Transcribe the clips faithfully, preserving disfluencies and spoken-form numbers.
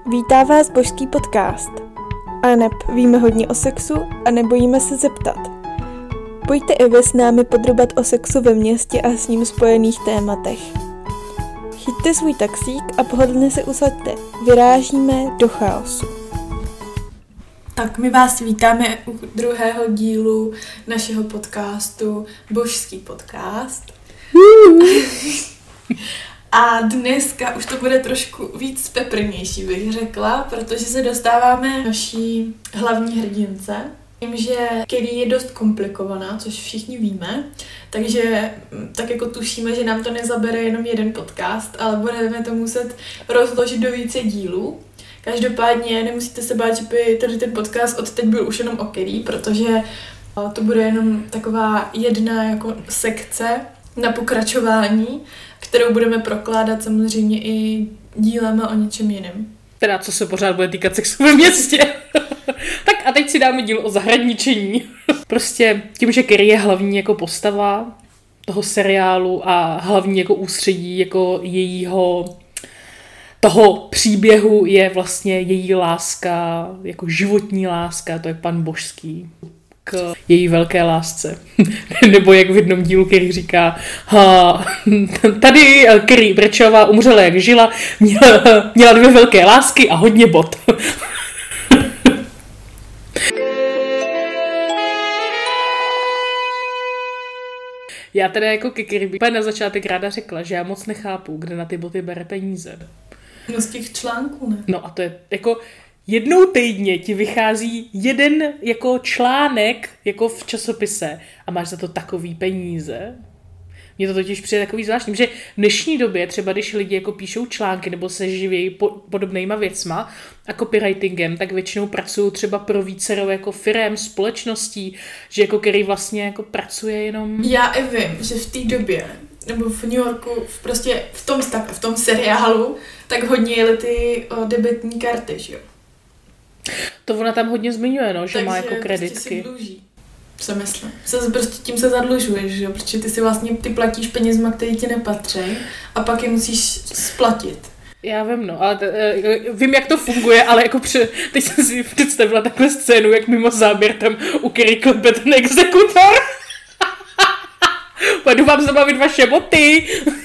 Vítá vás Božský podcast. Aneb víme hodně o sexu a nebojíme se zeptat. Pojďte i vy s námi podrubat o sexu ve městě a s ním spojených tématech. Chyťte svůj taxík a pohodlně se usaďte. Vyrážíme do chaosu. Tak my vás vítáme u druhého dílu našeho podcastu Božský podcast. A dneska už to bude trošku víc peprnější, bych řekla, protože se dostáváme naší hlavní hrdince. Tím, že Carrie je dost komplikovaná, což všichni víme, takže tak jako tušíme, že nám to nezabere jenom jeden podcast, ale budeme to muset rozložit do více dílů. Každopádně nemusíte se bát, že by tady ten podcast od teď byl už jenom o Carrie, protože to bude jenom taková jedna jako sekce na pokračování, kterou budeme prokládat samozřejmě i dílema o něčem jiném. Teda, co se pořád bude týkat sexu ve městě. Tak a teď si dáme díl o zahradničení. Prostě tím, že Carrie je hlavní jako postava toho seriálu a hlavní jako ústředí jako jejího toho příběhu je vlastně její láska, jako životní láska, to je pan Božský k její velké lásce. Nebo jak v jednom dílu Carrie říká, ha, tady Carrie Bradshaw umřela jak žila, měla, měla dvě velké lásky a hodně bod. Já teda jako ke Carrie bych na začátek ráda řekla, že já moc nechápu, kde na ty boty bere peníze. No z těch článků, ne? No a to je jako jednou týdně ti vychází jeden jako článek jako v časopise a máš za to takový peníze. Mně to totiž přijde takový zvláštní, že v dnešní době třeba když lidi jako píšou články nebo se živějí po, podobnýma věcma a copywritingem, tak většinou pracují třeba pro vícero jako firem, společností, že jako Carrie vlastně jako pracuje jenom... Já i vím, že v té době nebo v New Yorku, v prostě v tom, tak, v tom seriálu, tak hodně jeli ty o, debetní karty, že jo? To ona tam hodně zmiňuje, no, že takže má jako kreditky. Prostě si dluží. Co myslím? Se, prostě tím se zadlužuješ, že jo? Protože ty si vlastně ty platíš penězma, které ti nepatří a pak je musíš splatit. Já vím, no, ale t- vím, jak to funguje, ale jako pře- teď jsem si představila takhle scénu, jak mimo záběr tam u Carrie klepe ten exekutor. Pojdu vám zabavit vaše boty.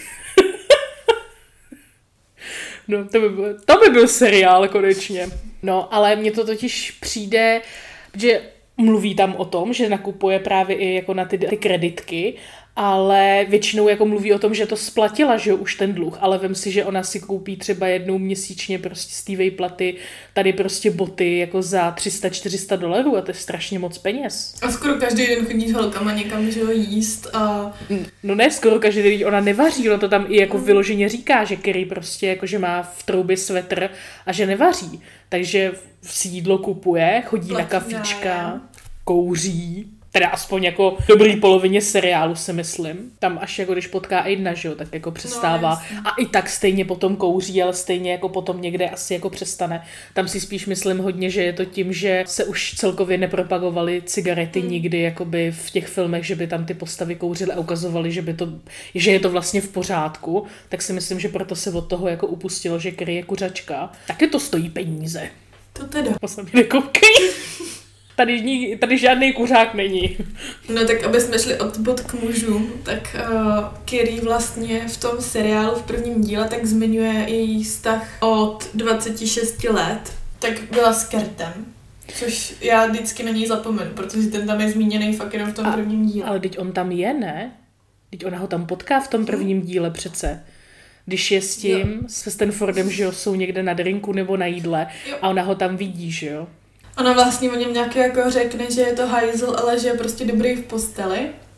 No, to by, byl, to by byl seriál konečně. No, ale mně to totiž přijde, že mluví tam o tom, že nakupuje právě i jako na ty, ty kreditky, ale většinou jako mluví o tom, že to splatila, že jo, už ten dluh, ale vem si, že ona si koupí třeba jednou měsíčně prostě z té výplaty tady prostě boty jako za tři sta čtyři sta dolarů a to je strašně moc peněz. A skoro každý den chodí s holkama někam, že jo, jíst a... No ne, skoro každý den, ona nevaří, no to tam i jako vyloženě říká, že Carrie prostě jako, že má v troubě svetr a že nevaří, takže si jídlo kupuje, chodí Platí, na kafička, kouří, teda aspoň jako v dobrý polovině seriálu si myslím. Tam až jako když potká Aidna, že jo, tak jako přestává. No, a i tak stejně potom kouří, ale stejně jako potom někde asi jako přestane. Tam si spíš myslím hodně, že je to tím, že se už celkově nepropagovaly cigarety hmm. nikdy jakoby v těch filmech, že by tam ty postavy kouřily a ukazovaly, že by to, že je to vlastně v pořádku. Tak si myslím, že proto se od toho jako upustilo, že Carrie je kuřačka. Taky to stojí peníze. To teda. Posledně nekoukej. Tady, tady žádný kuřák není. No tak aby jsme šli od bod k mužům, tak uh, Carrie vlastně v tom seriálu v prvním díle tak zmiňuje její vztah od dvacet šest let, tak byla s Kurtem, což já vždycky na něj zapomenu, protože ten tam je zmíněný fakt jenom v tom A, prvním díle. Ale teď on tam je, ne? Teď ona ho tam potká v tom prvním díle přece. Když je s tím, jo. se Stanfordem, že jo, jsou někde na drinku nebo na jídle jo. a ona ho tam vidí, že jo. Ona vlastně o něm nějaký jako řekne, že je to hajzl, ale že je prostě dobrý v posteli.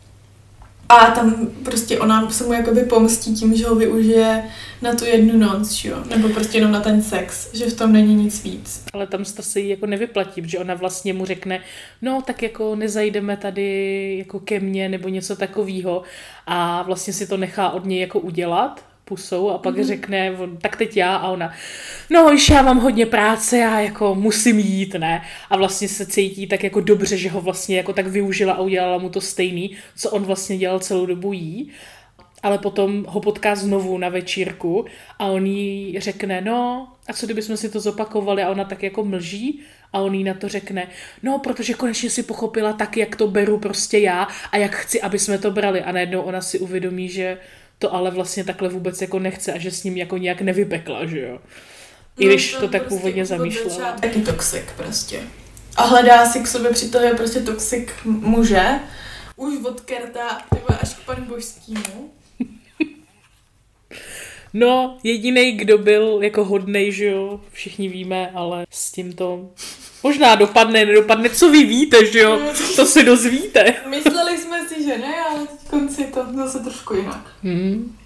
A tam prostě ona se mu jakoby pomstí tím, že ho využije na tu jednu noc, že jo? Nebo prostě jenom na ten sex, že v tom není nic víc. Ale tam se jí jako nevyplatí, protože ona vlastně mu řekne, no tak jako nezajdeme tady jako ke mně nebo něco takového a vlastně si to nechá od něj jako udělat pusou a pak mm. řekne, tak teď já a ona, no již já mám hodně práce, já jako musím jít, ne? A vlastně se cítí tak jako dobře, že ho vlastně jako tak využila a udělala mu to stejný, co on vlastně dělal celou dobu jí. ale potom ho potká znovu na večírku a on jí řekne, no a co kdybychom si to zopakovali a ona tak jako mlží a on jí na to řekne, no protože konečně si pochopila tak, jak to beru prostě já a jak chci, aby jsme to brali a najednou ona si uvědomí, že to ale vlastně takhle vůbec jako nechce a že s ním jako nějak nevypekla, že jo. I když no to, to tak prostě původně zamýšlela. Taky toxik prostě. A hledá si k sobě přítele prostě toxik muže. Už od Kerta až k panu Božskému. No, jedinej, kdo byl jako hodnej, že jo, všichni víme, ale s tím to možná dopadne, nedopadne, co vy víte, že jo, to se dozvíte. Mysleli jsme si, že ne, ale teď konci to zase trošku jinak. Hmm.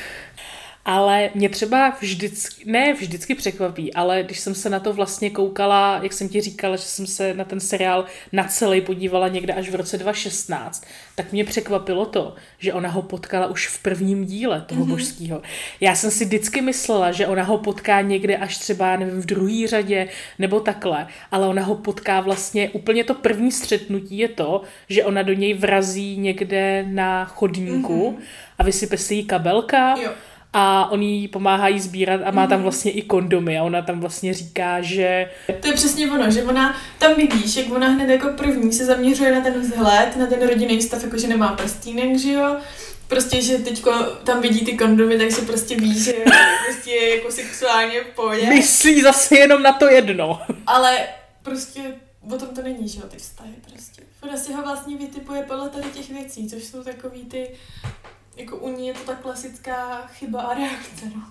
Ale mě třeba vždycky, ne vždycky překvapí, ale když jsem se na to vlastně koukala, jak jsem ti říkala, že jsem se na ten seriál na celý podívala někde až v roce dva tisíce šestnáct, tak mě překvapilo to, že ona ho potkala už v prvním díle toho mm-hmm. Božského. Já jsem si vždycky myslela, že ona ho potká někde až třeba, nevím, v druhé řadě nebo takhle, ale ona ho potká vlastně, úplně to první střetnutí je to, že ona do něj vrazí někde na chodníku mm-hmm. a vysype si jí kabelka. Jo. A on jí pomáhá jí sbírat a má tam vlastně i kondomy a ona tam vlastně říká, že... To je přesně ono, že ona tam vidíš, jak ona hned jako první se zaměřuje na ten vzhled, na ten rodinný stav, jako že nemá prstínek, že jo? Prostě, že teďko tam vidí ty kondomy, tak si prostě ví, že prostě je jako sexuálně v pohodě. Myslí zase jenom na to jedno. Ale prostě o tom to není, že jo, ty vztahy prostě. Ona si ho vlastně vytipuje podle tady těch věcí, což jsou takový ty... Jako u ní je to ta klasická chyba a reakce, no.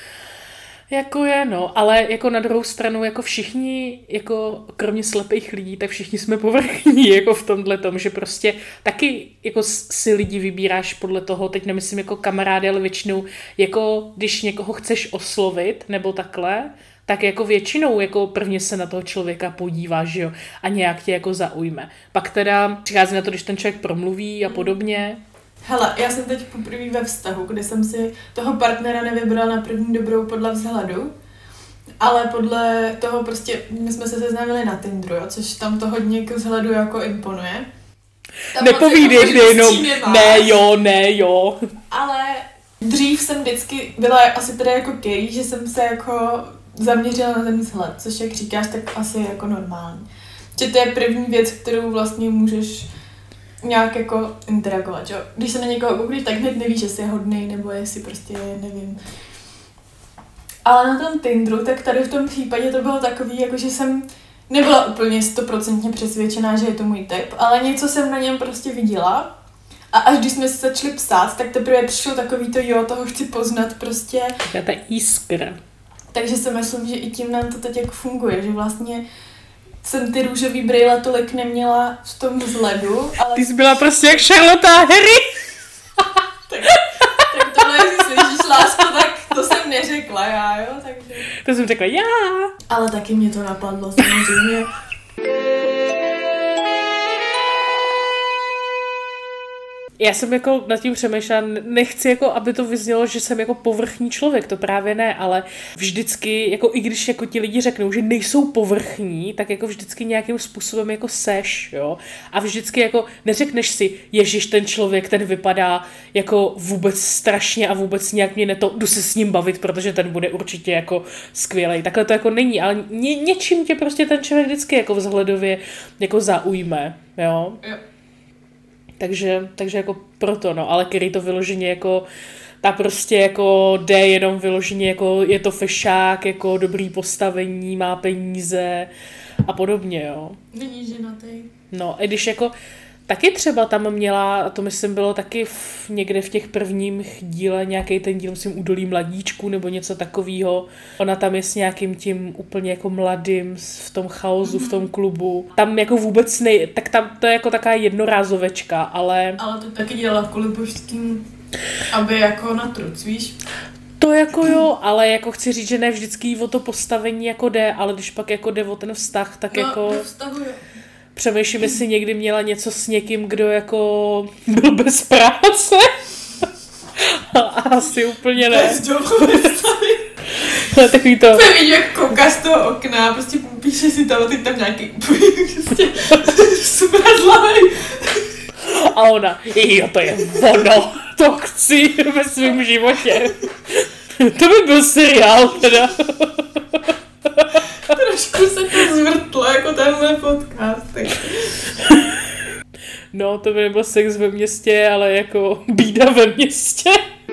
Jako je, no, ale jako na druhou stranu, jako všichni, jako kromě slepých lidí, tak všichni jsme povrchní, jako v tomhle tom, že prostě taky jako si lidi vybíráš podle toho, teď nemyslím jako kamarády, ale většinou, jako když někoho chceš oslovit, nebo takhle, tak jako většinou jako prvně se na toho člověka podíváš, že jo, a nějak tě jako zaujme. Pak teda přichází na to, když ten člověk promluví a podobně. Hele, já jsem teď poprvé ve vztahu, kde jsem si toho partnera nevybrala na první dobrou podle vzhledu, ale podle toho prostě, my jsme se seznámili na Tinderu, jo, což tam to hodně k vzhledu jako imponuje. Tam nepovídej, kde jenom, ne jo, ne jo. Ale dřív jsem vždycky byla asi teda jako Kerry, že jsem se jako zaměřila na ten vzhled, což jak říkáš, tak asi je jako normální. Že to je první věc, kterou vlastně můžeš nějak jako interagovat, jo. Když se na někoho koukneš, tak hned nevíš, jestli je hodnej, nebo jestli prostě nevím. Ale na tom Tinderu, tak tady v tom případě to bylo takový, jako že jsem nebyla úplně stoprocentně přesvědčená, že je to můj typ, ale něco jsem na něm prostě viděla. A až když jsme se začali psát, tak teprve přišlo takový to, jo, toho chci poznat prostě. Já ta jiskra. Takže si myslím, že i tím nám to teď jako funguje, že vlastně jsem ty růžový brýle tolik neměla v tom vzhledu, ale... Ty jsi byla prostě jak Charlotte Harry. tak, tak tohle, jestli slyšíš, lásko, tak to jsem neřekla já, jo, takže... To jsem řekla já. Ale taky mě to napadlo, samozřejmě. Já jsem jako nad tím přemýšlela, nechci jako, aby to vyznělo, že jsem jako povrchní člověk, to právě ne, ale vždycky, jako i když jako ti lidi řeknou, že nejsou povrchní, tak jako vždycky nějakým způsobem jako seš, jo. A vždycky jako neřekneš si, ježiš, ten člověk, ten vypadá jako vůbec strašně a vůbec nějak mě neto, jdu se s ním bavit, protože ten bude určitě jako skvělej. Takhle to jako není, ale ně, něčím tě prostě ten člověk vždycky jako vzhledově jako zaujme, jo. Jo. Takže, takže jako proto, no, ale Kerry to vyloženě jako, ta prostě jako jde jenom vyloženě jako, je to fešák, jako dobrý postavení, má peníze a podobně, jo. Není ženatý. No, i když jako, taky třeba tam měla, a to myslím bylo taky v, někde v těch prvních díle, nějaký ten díl, myslím, Údolí mladíčků nebo něco takového. Ona tam je s nějakým tím úplně jako mladým v tom chaosu, mm-hmm. v tom klubu. Tam jako vůbec nej, tak tam to je jako taková jednorázovečka, ale... Ale to taky dělala kvůli Božským, aby jako na truc, víš? To jako jo, ale jako chci říct, že ne vždycky o to postavení jako jde, ale když pak jako jde o ten vztah, tak no, jako... No, vztahu jo. Přemýšlím, jestli někdy měla něco s někým, kdo jako byl bez práce. Asi úplně ne. Bez dobu. Takový to... To vidím, jak kouká z toho okna, prostě píše si tam, teď tam nějaký prostě super zlavej. A ona, jo, to je ono, to chci ve svém životě. To by byl seriál teda. Trošku se to zvrtlo, jako tenhle podcast. No, to by nebyl sex ve městě, ale jako bída ve městě.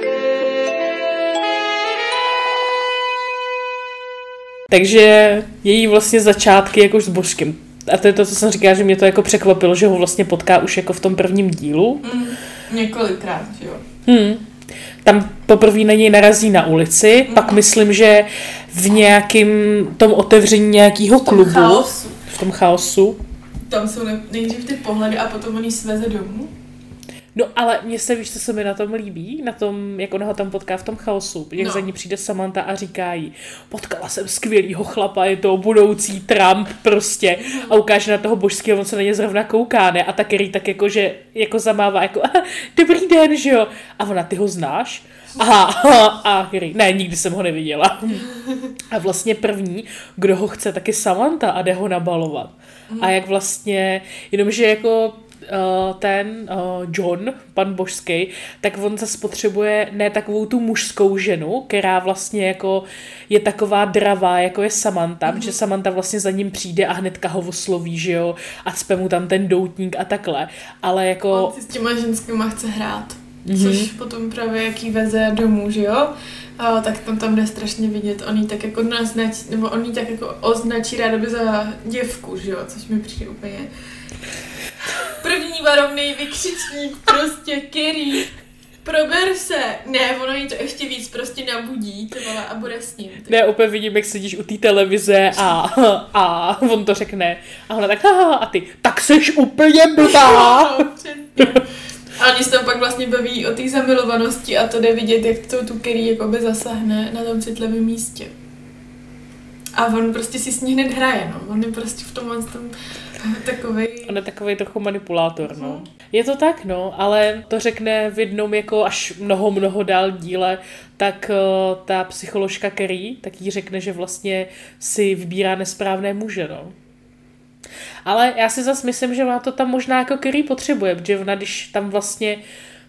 Takže její vlastně začátky jakož s Božkem. A to je to, co jsem říkala, že mě to jako překvapilo, že ho vlastně potká už jako v tom prvním dílu. Mm, několikrát, jo. Hmm. Tam poprvé na něj narazí na ulici, mm. pak myslím, že v nějakém tom otevření nějakého klubu. Chaosu. V tom chaosu. Tam jsou nejdřív ty pohledy a potom on jí sveze domů. No ale mně se, víš, co se mi na tom líbí, na tom, jak ona ho tam potká v tom chaosu, jak no. za ní přijde Samantha a říká jí, potkala jsem skvělýho chlapa, je to budoucí Trump prostě a ukáže na toho Božského, on se na ně zrovna kouká, ne? A ta Carrie tak jako, že jako zamává, jako dobrý den, že jo? A ona, ty ho znáš? Aha, a Carrie, ne, nikdy jsem ho neviděla. A vlastně první, kdo ho chce, taky Samantha a jde ho nabalovat. A jak vlastně, jenomže jako Uh, ten uh, John, pan Božský, tak on zase potřebuje ne takovou tu mužskou ženu, která vlastně jako je taková dravá, jako je Samantha, mm-hmm. že Samantha vlastně za ním přijde a hnedka ho osloví, že jo, a cpe mu tam ten doutník a takhle, ale jako... On si s těma ženskýma chce hrát, mm-hmm. což potom právě jaký veze domů, že jo, a tak tam tam jde strašně vidět, on jí tak jako naznačí, nebo on jí tak jako označí rádoby za děvku, že jo, což mi přijde úplně... První varovný vykřičník, prostě Carrie, prober se. Ne, ono jí to ještě víc prostě nabudí, to vole, a bude s ním. Ty. Ne, opět vidím, jak sedíš u té televize a, a on to řekne. A ona tak, haha, a ty, tak seš úplně blbá. No, přesně. A oni se tam pak vlastně baví o té zamilovanosti a to jde vidět, jak to tu Carrie jakoby zasáhne na tom citlivém místě. A on prostě si s ní hned hraje, no. On je prostě v tom, tom takovej... On je takovej trochu manipulátor, no. Je to tak, no, ale to řekne v jednom jako až mnoho, mnoho dál díle, tak uh, ta psycholožka Carrie, tak jí řekne, že vlastně si vybírá nesprávné muže, no. Ale já si zase myslím, že ona to tam možná jako Carrie potřebuje, protože ona, když tam vlastně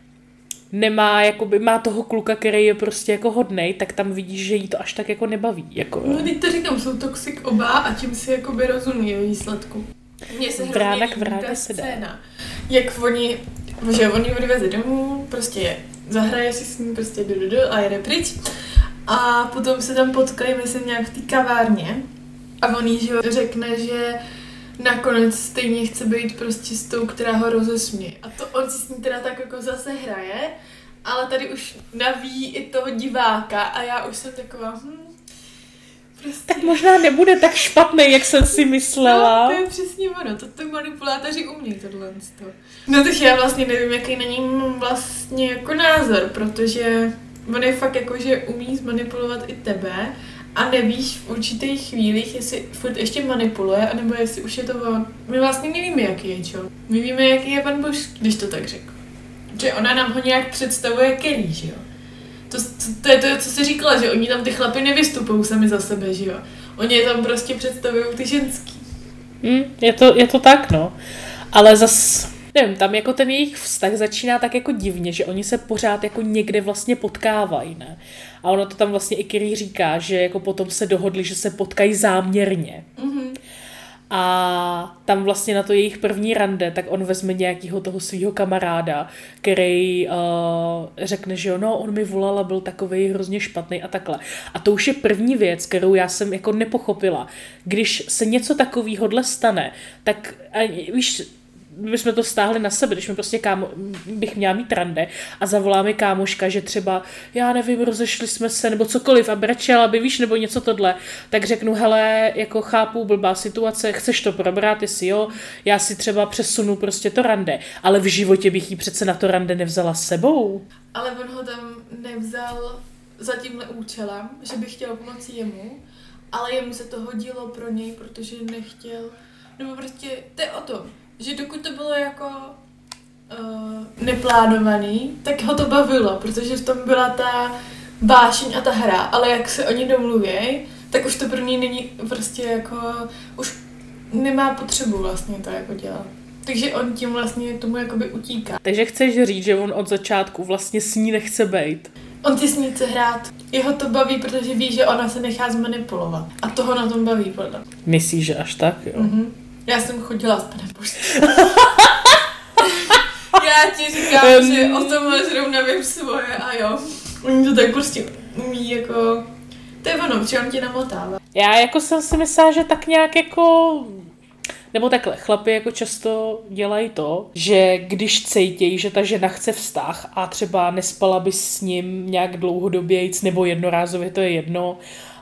nemá, jakoby, má toho kluka, který je prostě jako hodnej, tak tam vidíš, že jí to až tak jako nebaví. Jako, no, teď to říkám, jsou toxic oba a tím si jakoby rozumí o výsledku. Mně se hrozně líbí ta scéna, jak oni, že oni odveze domů, prostě zahraje si s ním prostě do, do, do a jede pryč a potom se tam potkají, myslím, nějak v té kavárně a on jí, že řekne, že nakonec stejně chce být prostě s tou, která ho rozesměje. A to on si s ní teda tak jako zase hraje, ale tady už naví i toho diváka a já už jsem taková, hm, prostě... Tak možná nebude tak špatný, jak jsem si myslela. No, to je přesně ono, to ty manipulátoři umějí tohle. No takže já vlastně nevím, jaký na ní mám vlastně jako názor, protože on je fakt jako, že umí zmanipulovat i tebe, a nevíš v určitých chvílích, jestli furt ještě manipuluje, anebo jestli už je to on. My vlastně nevíme, jaký je, čo? My víme, jaký je pan Bož, když to tak řekl. Že ona nám ho nějak představuje Carrie, že jo? To, to, to je to, co jsi říkala, že oni tam ty chlapy nevystupují sami za sebe, že jo? Oni je tam prostě představují ty ženský. Mm, je, to, je to tak, no. Ale zas... Nevím, tam jako ten jejich vztah začíná tak jako divně, že oni se pořád jako někde vlastně potkávají, ne? A ono to tam vlastně i Carrie říká, že jako potom se dohodli, že se potkají záměrně. Mm-hmm. A tam vlastně na to jejich první rande, tak on vezme nějakého toho svého kamaráda, který uh, řekne, že jo, no, on mi volal a byl takovej hrozně špatný a takhle. A to už je první věc, kterou já jsem jako nepochopila. Když se něco takového stane, tak a, víš, bychom to stáhli na sebe, když mi prostě kámo, bych měla mít rande a zavolá mi kámoška, že třeba, já nevím, rozešli jsme se, nebo cokoliv a brečela by, víš, nebo něco tohle, tak řeknu, hele, jako chápu, blbá situace, chceš to probrat, jestli jo, já si třeba přesunu prostě to rande, ale v životě bych jí přece na to rande nevzala s sebou. Ale on ho tam nevzal za tímhle účelem, že by chtěl pomoci jemu, ale jemu se to hodilo pro něj, protože nechtěl, nebo prostě, to je o tom, že dokud to bylo jako uh, neplánovaný, tak ho to bavilo, protože v tom byla ta vášeň a ta hra, ale jak se oni domluvějí, tak už to pro něj není prostě jako, už nemá potřebu vlastně to jako dělat. Takže on tím vlastně tomu jakoby utíká. Takže chceš říct, že on od začátku vlastně s ní nechce bejt. On si s ní chce hrát. Jeho to baví, protože ví, že ona se nechá zmanipulovat. A toho na tom baví, podle. Myslíš, že až tak, jo? Mm-hmm. Já jsem chodila s panem Božem. Já ti říkám, um... že o tomhle zrovna vím svoje a jo. Oni to tak prostě umí jako... To je ono, protože on tě namotává. Já jako jsem si myslela, že tak nějak jako... Nebo takhle, chlapi jako často dělají to, že když cítějí, že ta žena chce vztah a třeba nespala by s ním nějak dlouhodobějc nebo jednorázově, to je jedno,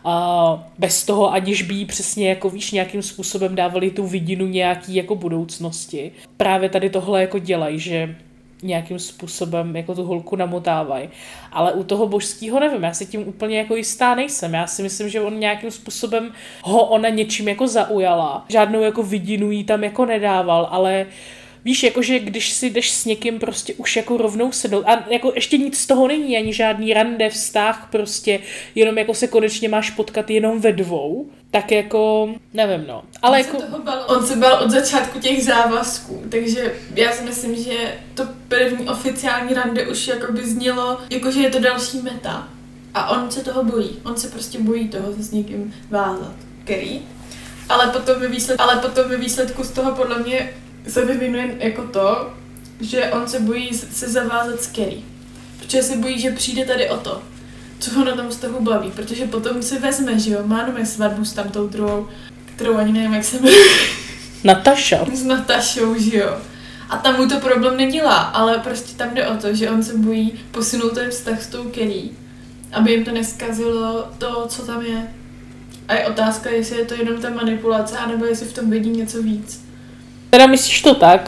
a bez toho, aniž by jí přesně jako víš, nějakým způsobem dávali tu vidinu nějaký jako budoucnosti. Právě tady tohle jako dělají, že nějakým způsobem jako tu holku namotávají. Ale u toho Božského nevím, já si tím úplně jako jistá nejsem. Já si myslím, že on nějakým způsobem ho ona něčím jako zaujala. Žádnou jako vidinu jí tam jako nedával, ale víš, jakože když si jdeš s někým prostě už jako rovnou sednout a jako ještě nic z toho není, ani žádný rande, vztah, prostě jenom jako se konečně máš potkat jenom ve dvou, tak jako, nevím no. Ale on jako... Se toho bal, on se bal od začátku těch závazků, takže já si myslím, že to první oficiální rande už jakoby znělo, jakože je to další meta. A on se toho bojí, on se prostě bojí toho se s někým vázat. Který? Ale potom ve výsledku, ale potom ve výsledku z toho podle mě se vyvinuje jako to, že on se bojí se zavázat s Carrie. Protože se bojí, že přijde tady o to, co ho na tom vztahu baví. Protože potom si vezme, že jo, má nové svatbu s tamtou druhou, kterou ani nevím, jak se jmenuje. Nataša. S Natašou, že jo. A tam mu to problém nedělá, ale prostě tam jde o to, že on se bojí posunout ten vztah s tou Carrie, aby jim to neskazilo to, co tam je. A je otázka, jestli je to jenom ta manipulace, anebo jestli v tom vidí něco víc. Teda myslíš to tak,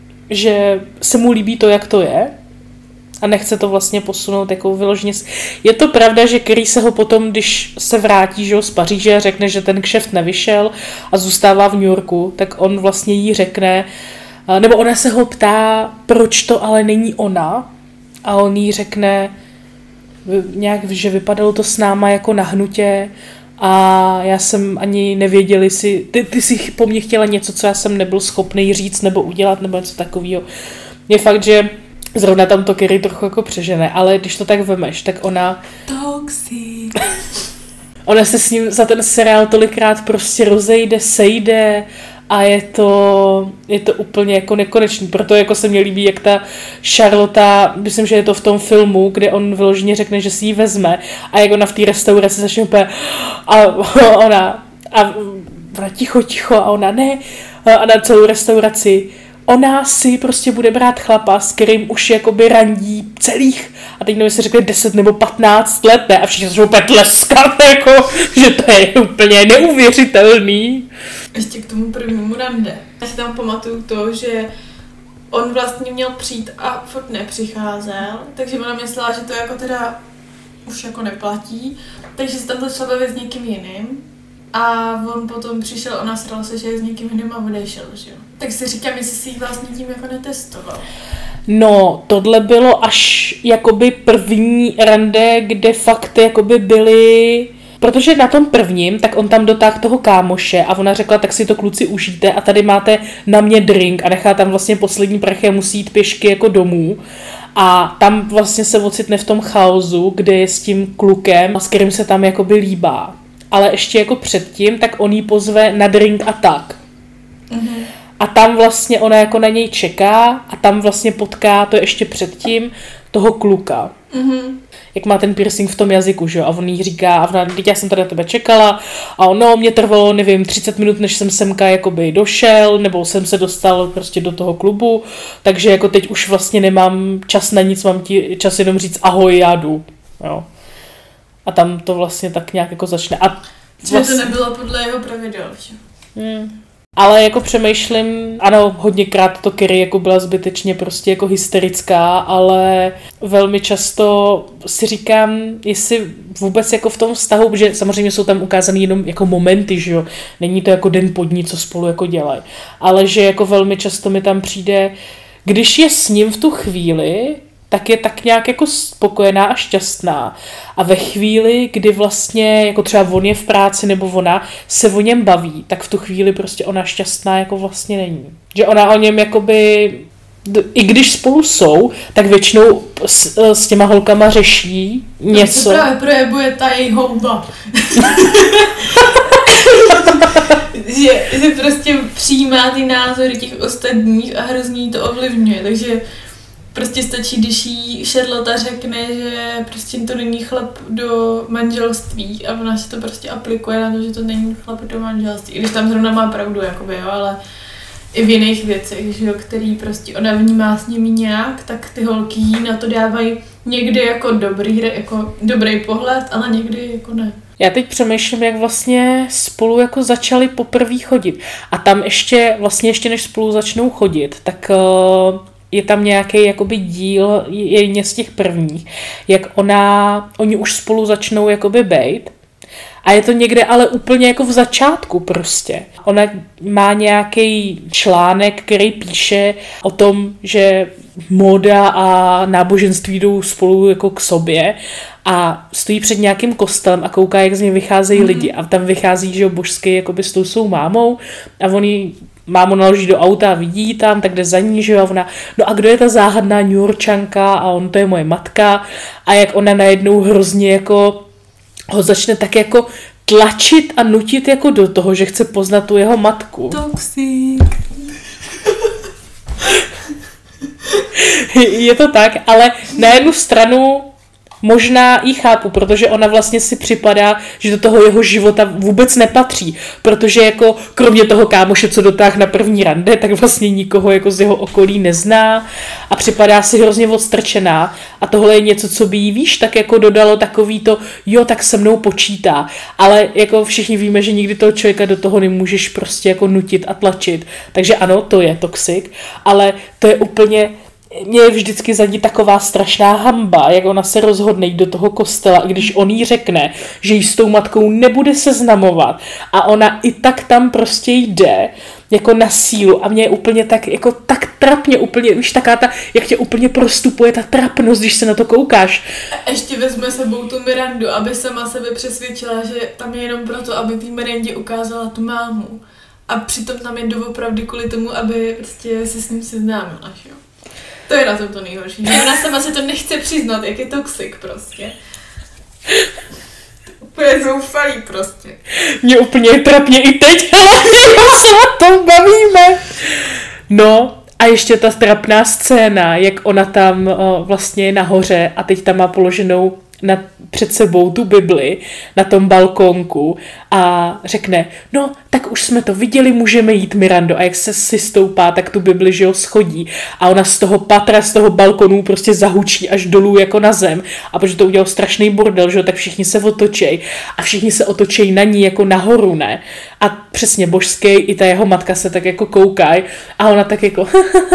že se mu líbí to, jak to je a nechce to vlastně posunout jako vyloženě. Je to pravda, že Carrie se ho potom, když se vrátí, že jo, z Paříže a řekne, že ten kšeft nevyšel a zůstává v New Yorku, tak on vlastně jí řekne, nebo ona se ho ptá, proč to ale není ona a on jí řekne nějak, že vypadalo to s náma jako na hnutě a já jsem ani nevěděl, jestli ty, ty jsi po mně chtěla něco, co já jsem nebyl schopný říct nebo udělat nebo něco takového. Je fakt, že zrovna tam to Carrie trochu jako přežene, ale když to tak vemeš, tak ona... Toxic. Ona se s ním za ten seriál tolikrát prostě rozejde, sejde a je to, je to úplně jako nekonečný. Proto jako se mně líbí, jak ta Charlotte, myslím, že je to v tom filmu, kde on vyloženě řekne, že si ji vezme a jak ona v té restauraci začne úplně a ona a ona ticho, ticho a ona ne a na celou restauraci ona si prostě bude brát chlapa, s kterým už jakoby randí celých, a teď nevím, se řekne deset nebo patnáct let, ne, a všichni začnou úplně tleskat, jako, že to je úplně neuvěřitelný. Ještě k tomu prvnímu rande. Já si tam pamatuju to, že on vlastně měl přijít a furt nepřicházel, takže ona myslela, že to jako teda už jako neplatí, takže se tam začala bavit s někým jiným. A on potom přišel, ona srala se, že je s někým jiným a odešel, že jo. Tak si říkám, jestli si ji vlastně tím jako netestoval. No, tohle bylo až jakoby první rande, kde fakt jakoby byly... Protože na tom prvním, tak on tam dotáhl toho kámoše a ona řekla, tak si to kluci užijte a tady máte na mě drink a nechá tam vlastně poslední prachy a musí jít pěšky jako domů. A tam vlastně se ocitne v tom chaosu, kde je s tím klukem, s kterým se tam jakoby líbá. Ale ještě jako předtím, tak on jí pozve na drink a tak. Mm-hmm. A tam vlastně ona jako na něj čeká a tam vlastně potká, to ještě předtím, toho kluka. Mm-hmm. Jak má ten piercing v tom jazyku, že jo? A on jí říká, a ona, teď já jsem tady na tebe čekala a ono, mě trvalo, nevím, třicet minut, než jsem semka jakoby došel, nebo jsem se dostal prostě do toho klubu, takže jako teď už vlastně nemám čas na nic, mám ti čas jenom říct ahoj, já jdu, jo. A tam to vlastně tak nějak jako začne. A vlastně... to nebylo podle jeho pravidel, že? Hmm. Ale jako přemýšlím, ano, hodněkrát to Carrie jako byla zbytečně prostě jako hysterická, ale velmi často si říkám, jestli vůbec jako v tom vztahu, protože samozřejmě jsou tam ukázaný jenom jako momenty, že jo, není to jako den pod ní, co spolu jako dělají, ale že jako velmi často mi tam přijde, když je s ním v tu chvíli, tak je tak nějak jako spokojená a šťastná. A ve chvíli, kdy vlastně, jako třeba on je v práci nebo ona se o něm baví, tak v tu chvíli prostě ona šťastná jako vlastně není. Že ona o něm jakoby, i když spolu jsou, tak většinou s, s těma holkama řeší něco. To se právě projevuje ta její houba. že, že prostě přijímá ty názory těch ostatních a hrozně to ovlivňuje, takže prostě stačí, když jí Charlotte řekne, že prostě to není chlap do manželství a ona si to prostě aplikuje na to, že to není chlap do manželství, i když tam zrovna má pravdu, jakoby, jo, ale i v jiných věcech, že jo, který prostě ona vnímá s nimi nějak, tak ty holky jí na to dávají někdy jako dobrý, jako dobrý pohled, ale někdy jako ne. Já teď přemýšlím, jak vlastně spolu jako začali poprvé chodit. A tam ještě, vlastně ještě než spolu začnou chodit, tak uh, je tam nějaký jakoby díl, jedně z těch prvních, jak ona, oni už spolu začnou jakoby bejt. A je to někde ale úplně jako v začátku prostě. Ona má nějaký článek, který píše o tom, že móda a náboženství jdou spolu jako k sobě a stojí před nějakým kostelem a kouká, jak z něj vycházejí mm. lidi. A tam vychází, že jo, božský jakoby s tou svou mámou a oni mámu naloží do auta a vidí tam, tak jde za ní, že jo, a ona, no a kdo je ta záhadná New Yorkčanka a on to je moje matka a jak ona najednou hrozně jako ho začne tak jako tlačit a nutit jako do toho, že chce poznat tu jeho matku. Toxic. Je to tak, ale na jednu stranu možná jí chápu, protože ona vlastně si připadá, že do toho jeho života vůbec nepatří, protože jako kromě toho kámoše, co dotáh na první rande, tak vlastně nikoho jako z jeho okolí nezná a připadá si hrozně odstrčená a tohle je něco, co by jí, víš, tak jako dodalo takový to, jo, tak se mnou počítá, ale jako všichni víme, že nikdy toho člověka do toho nemůžeš prostě jako nutit a tlačit, takže ano, to je toxic, ale to je úplně mě je vždycky za ní taková strašná hanba, jak ona se rozhodne jít do toho kostela, když on jí řekne, že jí s tou matkou nebude seznamovat a ona i tak tam prostě jde, jako na sílu a mě je úplně tak, jako tak trapně, úplně, víš, taká ta, jak tě úplně prostupuje ta trapnost, když se na to koukáš. A ještě vezme sebou tu Mirandu, aby sama sebe přesvědčila, že tam je jenom proto, aby té Mirandě ukázala tu mámu. A přitom tam je doopravdy kvůli tomu, aby prostě se s ním seznámila, že jo. To je na tom to nejhorší. Že ona sama se to nechce přiznat, jak je toxic prostě. Úplně zoufalý prostě. Mě úplně trapně i teď, ale se o tom bavíme. No a ještě ta trapná scéna, jak ona tam uh, vlastně je nahoře a teď tam má položenou na, před sebou tu Bibli na tom balkónku a řekne, no tak už jsme to viděli, můžeme jít, Mirando, a jak se si stoupá, tak tu Bibli, že jo, schodí a ona z toho patra, z toho balkonu prostě zahučí až dolů jako na zem a protože to udělal strašný bordel, že jo, tak všichni se otočej a všichni se otočejí na ní jako nahoru, ne? A přesně božský, i ta jeho matka se tak jako koukají a ona tak jako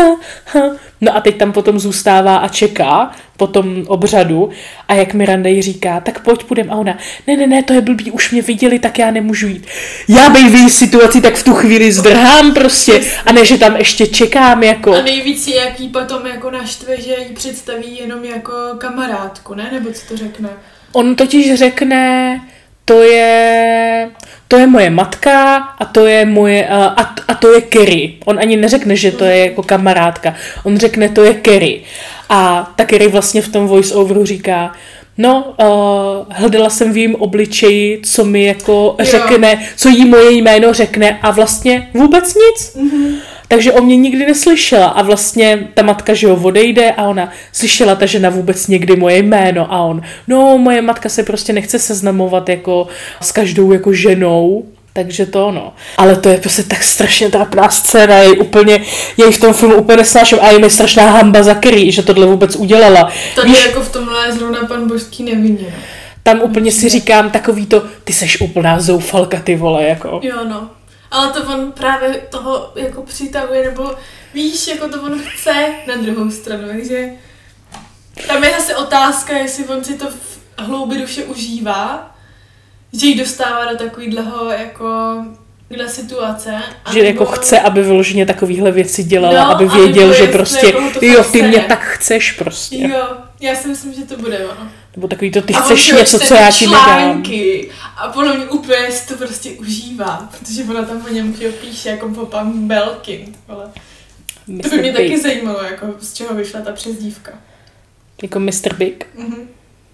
no a teď tam potom zůstává a čeká po tom obřadu a jak Miranda jí říká, tak pojď, půjdem a ona, ne, ne, ne, to je blbý, už mě viděli, tak já nemůžu jít. Já bej v její situaci, tak v tu chvíli zdrhám prostě a ne, že tam ještě čekám jako. A nejvíc je, jak jí potom jako naštve, že ji představí jenom jako kamarádku, ne? Nebo co to řekne? On totiž řekne, to je, to je moje matka a to je moje, a, a to je Kerry. On ani neřekne, že to je jako kamarádka. On řekne, to je Kerry. A ta Kerry vlastně v tom voice-overu říká, no, uh, hledala jsem v jím obličeji, co mi jako jo. řekne, co jí moje jméno řekne a vlastně vůbec nic. Mm-hmm. Takže o mě nikdy neslyšela a vlastně ta matka, že ho odejde a ona slyšela ta žena vůbec někdy moje jméno a on, no, moje matka se prostě nechce seznamovat jako s každou jako ženou, takže to ono. Ale to je prostě tak strašně trapná scéna, je úplně, jej v tom filmu úplně nesnáším a je mi strašná hamba za Kerry, že tohle vůbec udělala. Tady Víš, jako v tomhle je zrovna pan božský nevinně. Tam úplně si říkám takový to, ty seš úplná zoufalka, ty vole, jako. Jo, no. Ale to on právě toho jako přitahuje, nebo víš, jako to on chce na druhou stranu, takže tam je zase otázka, jestli on si to v hloubi duše užívá, že ji dostává do takovýhleho jako Tyhle situace. Že nebo... jako chce, aby vyloženě takovýhle věci dělala, no, aby věděl, že prostě, jako jo, ty mě tak chceš prostě. Jo, já si myslím, že to bude ono. Nebo takový to, ty chceš něco, co já ti nedám. A podle mě úplně si to prostě užívá, protože ona tam o něm píše jako po pan Belkin. To by mě Big. Taky zajímalo, jako z čeho vyšla ta přezdívka. Jako mister Big? Mhm.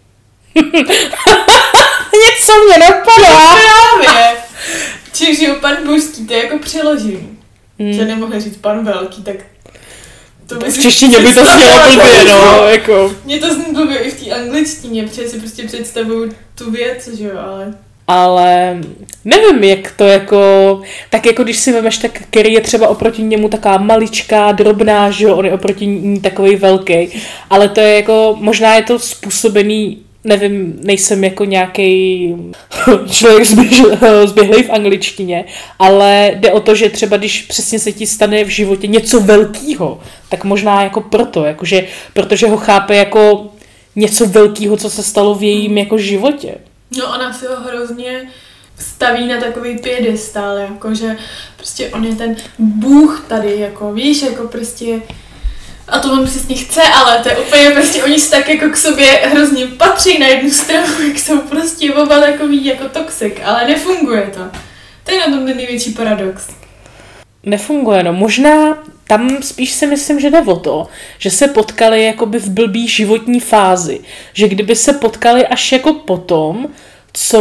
Něco mě napadá. Právě. Čiže jo, pan Božský, to je jako přeložení. Hmm. Že nemohli říct pan Velký, tak to by v češtině by to znělo blbě, no, jako. Mně to zní blbě i v té angličtině, protože si prostě představuju tu věc, že jo, ale... Ale nevím, jak to jako, tak jako když si vemeš, tak Carrie je třeba oproti němu taková maličká, drobná, že jo, on je oproti ní takovej velký, ale to je jako, možná je to způsobený, nevím, nejsem jako nějaký člověk zběhlej v angličtině, ale jde o to, že třeba když přesně se ti stane v životě něco velkýho, tak možná jako proto, jakože, protože ho chápe jako něco velkýho, co se stalo v jejím jako životě. No ona si ho hrozně staví na takový piedestál, jakože prostě on je ten bůh tady, jako víš, jako prostě a to on přesně chce, ale to je úplně prostě, oni si tak jako k sobě hrozně patří na jednu stranu, jak jsou prostě oba takový jako toxik, ale nefunguje to. To je na tom ten největší paradox. Nefunguje, no možná tam spíš si myslím, že jde o to, že se potkali jakoby v blbý životní fázi, že kdyby se potkali až jako potom, co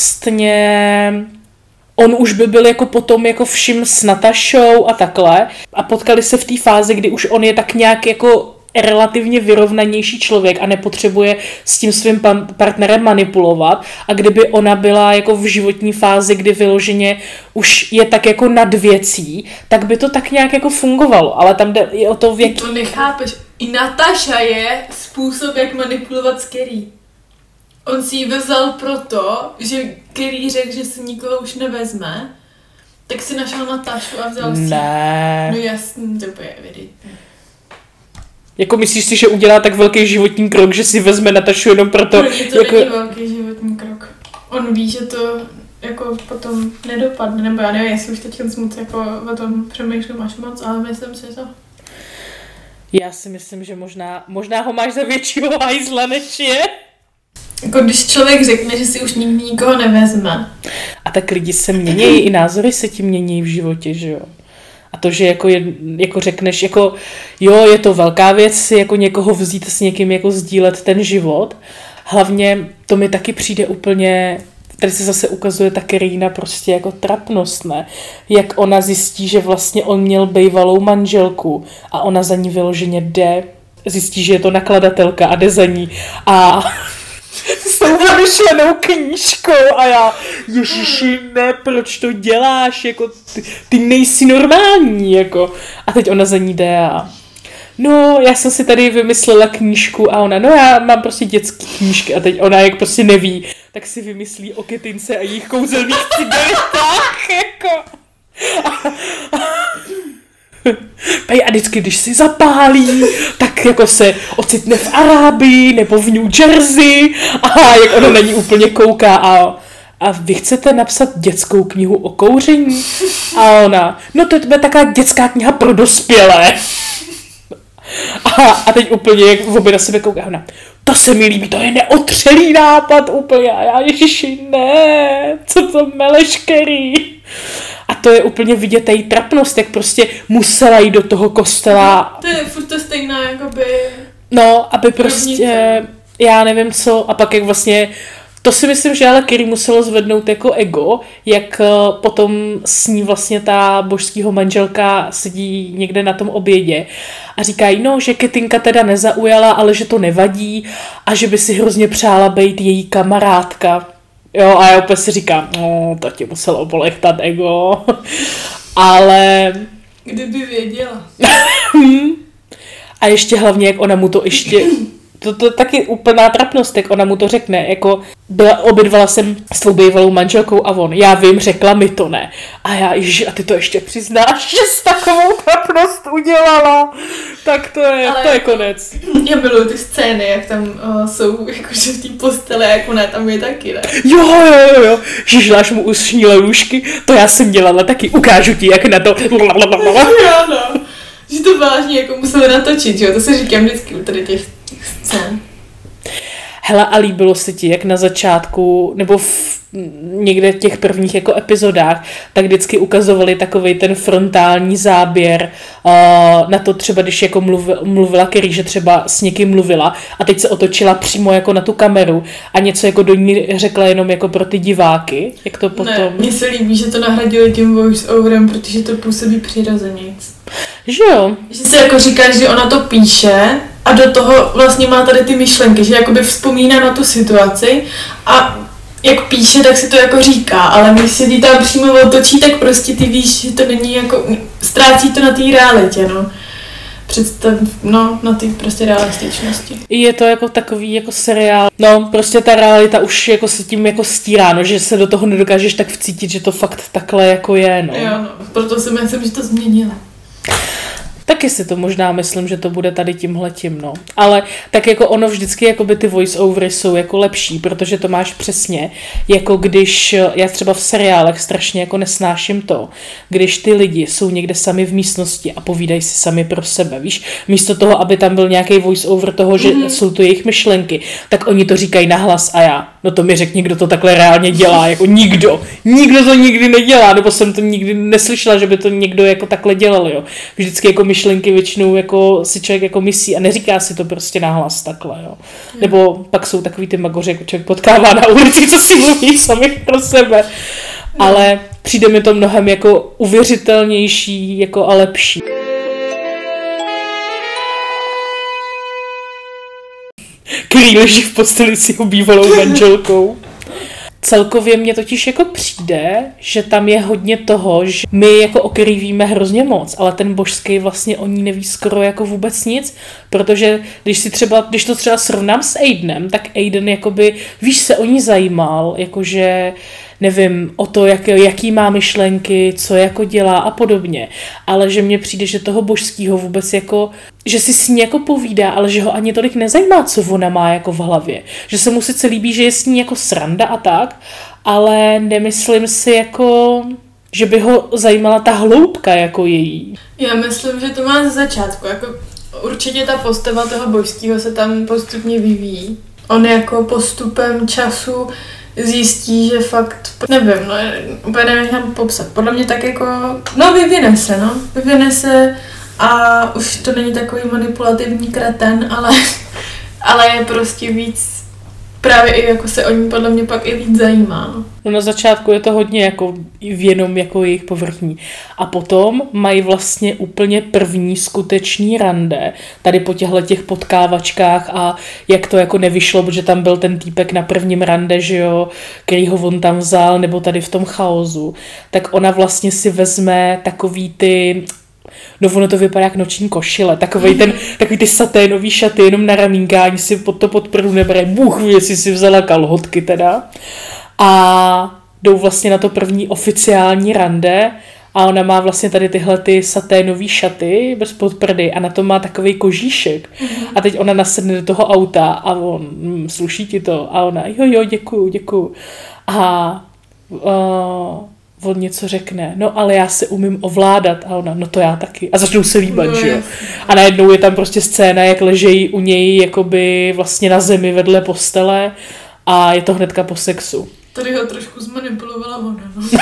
vlastně on už by byl jako potom jako všim s Natašou a takhle a potkali se v té fázi, kdy už on je tak nějak jako relativně vyrovnanější člověk a nepotřebuje s tím svým partnerem manipulovat a kdyby ona byla jako v životní fázi, kdy vyloženě už je tak jako nad věcí, tak by to tak nějak jako fungovalo, ale tam jde o to, v jaký... To nechápeš. I Nataša je způsob, jak manipulovat s Carrie. On si ji vzal proto, že Carrie řekl, že si nikoho už nevezme, tak si našel Natašu a vzal si. Ne. No jasný, to je evidentní. Jako myslíš si, že udělá tak velký životní krok, že si vezme Natašu jenom proto... Pro to jako... není velký životní krok. On ví, že to jako potom nedopadne, nebo já nevím, jestli už teď moc jako o tom přemýšlím až moc, ale myslím si to. Já si myslím, že možná, možná ho máš za většího hajzla, než je. Jako když člověk řekne, že si už nikdy nikoho nevezme. A tak lidi se mění, i názory se ti mění v životě, že jo. A to, že jako, je, jako řekneš, jako jo, je to velká věc si jako někoho vzít s někým jako sdílet ten život. Hlavně to mi taky přijde úplně, tady se zase ukazuje ta Carina prostě jako trapnost, ne? Jak ona zjistí, že vlastně on měl bejvalou manželku a ona za ní vyloženě jde, zjistí, že je to nakladatelka a jde za ní a... s tou vymyšlenou knížkou a já, ježiši, ne, proč to děláš, jako ty, ty nejsi normální, jako. A teď ona za ní jde a no, já jsem si tady vymyslela knížku a ona, no já mám prostě dětský knížky a teď ona jak prostě neví, tak si vymyslí o Ketince a jejich kouzelných cigaretách, jako. A vždycky, když si zapálí, tak jako se ocitne v Arábii nebo v New Jersey a jak ona na ní úplně kouká a, a vy chcete napsat dětskou knihu o kouření? A ona, no to je taková dětská kniha pro dospělé. A, a teď úplně jak v obě na sebe kouká ona, to se mi líbí, to je neotřelý nápad úplně a já, ježiši, ne, co to meleš, Carrie? A to je úplně vidět její trapnost, jak prostě musela jít do toho kostela. To je furt to stejná, jakoby... No, aby prostě, já nevím co, a pak jak vlastně, to si myslím, že ale Carrie muselo zvednout jako ego, jak potom s ní vlastně ta božského manželka sedí někde na tom obědě a říkají, no, že Ketinka teda nezaujala, ale že to nevadí a že by si hrozně přála být její kamarádka. Jo, a já úplně si říkám, no, to ti muselo polechtat ego, ale... Kdyby věděla. A ještě hlavně, jak ona mu to ještě to, to je taky úplná trapnost, jak ona mu to řekne, jako byla, obědvala jsem s tvou bývalou manželkou a on, já vím, řekla mi to ne. A já, ježi, a ty to ještě přiznáš, že jsi takovou trapnost udělala. Tak to je, ale to je konec. Já miluji ty scény, jak tam uh, jsou jakože v té postele, jak ona tam je taky, ne? Jo, jo, jo, jo. Žižláš mu usnile lůžky, to já jsem dělala taky, ukážu ti, jak na to. Jo, no. Že to vážně jako museli natočit, jo, to se říkám vždycky u tady těch, těch scén. Hele, a líbilo se ti, jak na začátku, nebo v někde těch prvních jako epizodách, tak vždycky ukazovali takovej ten frontální záběr uh, na to třeba, když jako mluvila, mluvila Carrie, že třeba s někým mluvila a teď se otočila přímo jako na tu kameru a něco jako do ní řekla jenom jako pro ty diváky, jak to potom... Ne, mně se líbí, že to nahradili tím voice-overem, protože to působí přirozenějc. Že jo? Že se jako říká, že ona to píše a do toho vlastně má tady ty myšlenky, že jakoby vzpomíná na tu situaci a jak píše, tak si to jako říká, ale když se ti tam přímo otočí, tak prostě ty víš, že to není jako, ztrácí to na té realitě, no. Představ, no, na té prostě realističnosti. Je to jako takový jako seriál, no, prostě ta realita už jako se tím jako stírá, no, že se do toho nedokážeš tak vcítit, že to fakt takhle jako je, no. Jo, no, proto si myslím, že to změnila. Taky si to možná myslím, že to bude tady tímhletím, no. Ale tak jako ono vždycky, jako by ty voice-overy jsou jako lepší, protože to máš přesně, jako když, já třeba v seriálech strašně jako nesnáším to, když ty lidi jsou někde sami v místnosti a povídají si sami pro sebe, víš, místo toho, aby tam byl nějaký voice-over toho, že mm-hmm. jsou to jejich myšlenky, tak oni to říkají nahlas a já, no to mi řekni, kdo to takhle reálně dělá, jako nikdo, nikdo to nikdy nedělá, nebo jsem to nikdy neslyšela, že by to někdo jako takhle dělal, jo. Vždycky jako myšlenky většinou jako si člověk jako myslí a neříká si to prostě nahlas takhle, jo. Hmm. Nebo pak jsou takový ty magoři, jako člověk potkává na ulici, co si mluví sami pro sebe. Hmm. Ale přijde mi to mnohem jako uvěřitelnější jako a lepší. Který leží v posteli s jeho bývalou manželkou. Celkově mně totiž jako přijde, že tam je hodně toho, že my jako o Carrie víme hrozně moc, ale ten božský vlastně o ní neví skoro jako vůbec nic, protože když si třeba, když to třeba srovnám s Aidenem, tak Aiden jakoby, víš, se o ní zajímal, jakože nevím, o to, jak, jaký má myšlenky, co jako dělá a podobně, ale že mně přijde, že toho božskýho vůbec jako, že si s ní jako povídá, ale že ho ani tolik nezajímá, co ona má jako v hlavě. Že se mu sice líbí, že je s ní jako sranda a tak, ale nemyslím si jako, že by ho zajímala ta hloubka jako její. Já myslím, že to má ze začátku, jako určitě ta postava toho božskýho se tam postupně vyvíjí. On jako postupem času zjistí, že fakt, nevím, no, úplně nevím jak popsat. Podle mě tak jako, no vyvine se, no, vyvine se a už to není takový manipulativní kreten, ale, ale je prostě víc, právě i jako se o ní podle mě pak i víc zajímá. No. No na začátku je to hodně jako jenom jako jejich povrchní. A potom mají vlastně úplně první skutečný rande, tady po těchto těch potkávačkách a jak to jako nevyšlo, protože tam byl ten týpek na prvním rande, že jo, který ho on tam vzal, nebo tady v tom chaosu, tak ona vlastně si vezme takový ty... No ono to vypadá jak noční košile, takovej ten, takový ty saténový šaty jenom na ramínka, ani si pod to pod prdu nebere, bůh ví, jestli si vzala kalhotky teda. A jdou vlastně na to první oficiální rande a ona má vlastně tady tyhle ty saténový šaty bez podprdy a na to má takovej kožíšek. Mm-hmm. A teď ona nasedne do toho auta a on, hm, sluší ti to? A ona, jo, jo, děkuju, děkuju. A... Uh, on něco řekne, no ale já se umím ovládat a ona, no to já taky. A začnou se líbat, no, že jo. A najednou je tam prostě scéna, jak ležejí u něj jakoby vlastně na zemi vedle postele a je to hnedka po sexu. Tady ho trošku zmanipulovala ona, no.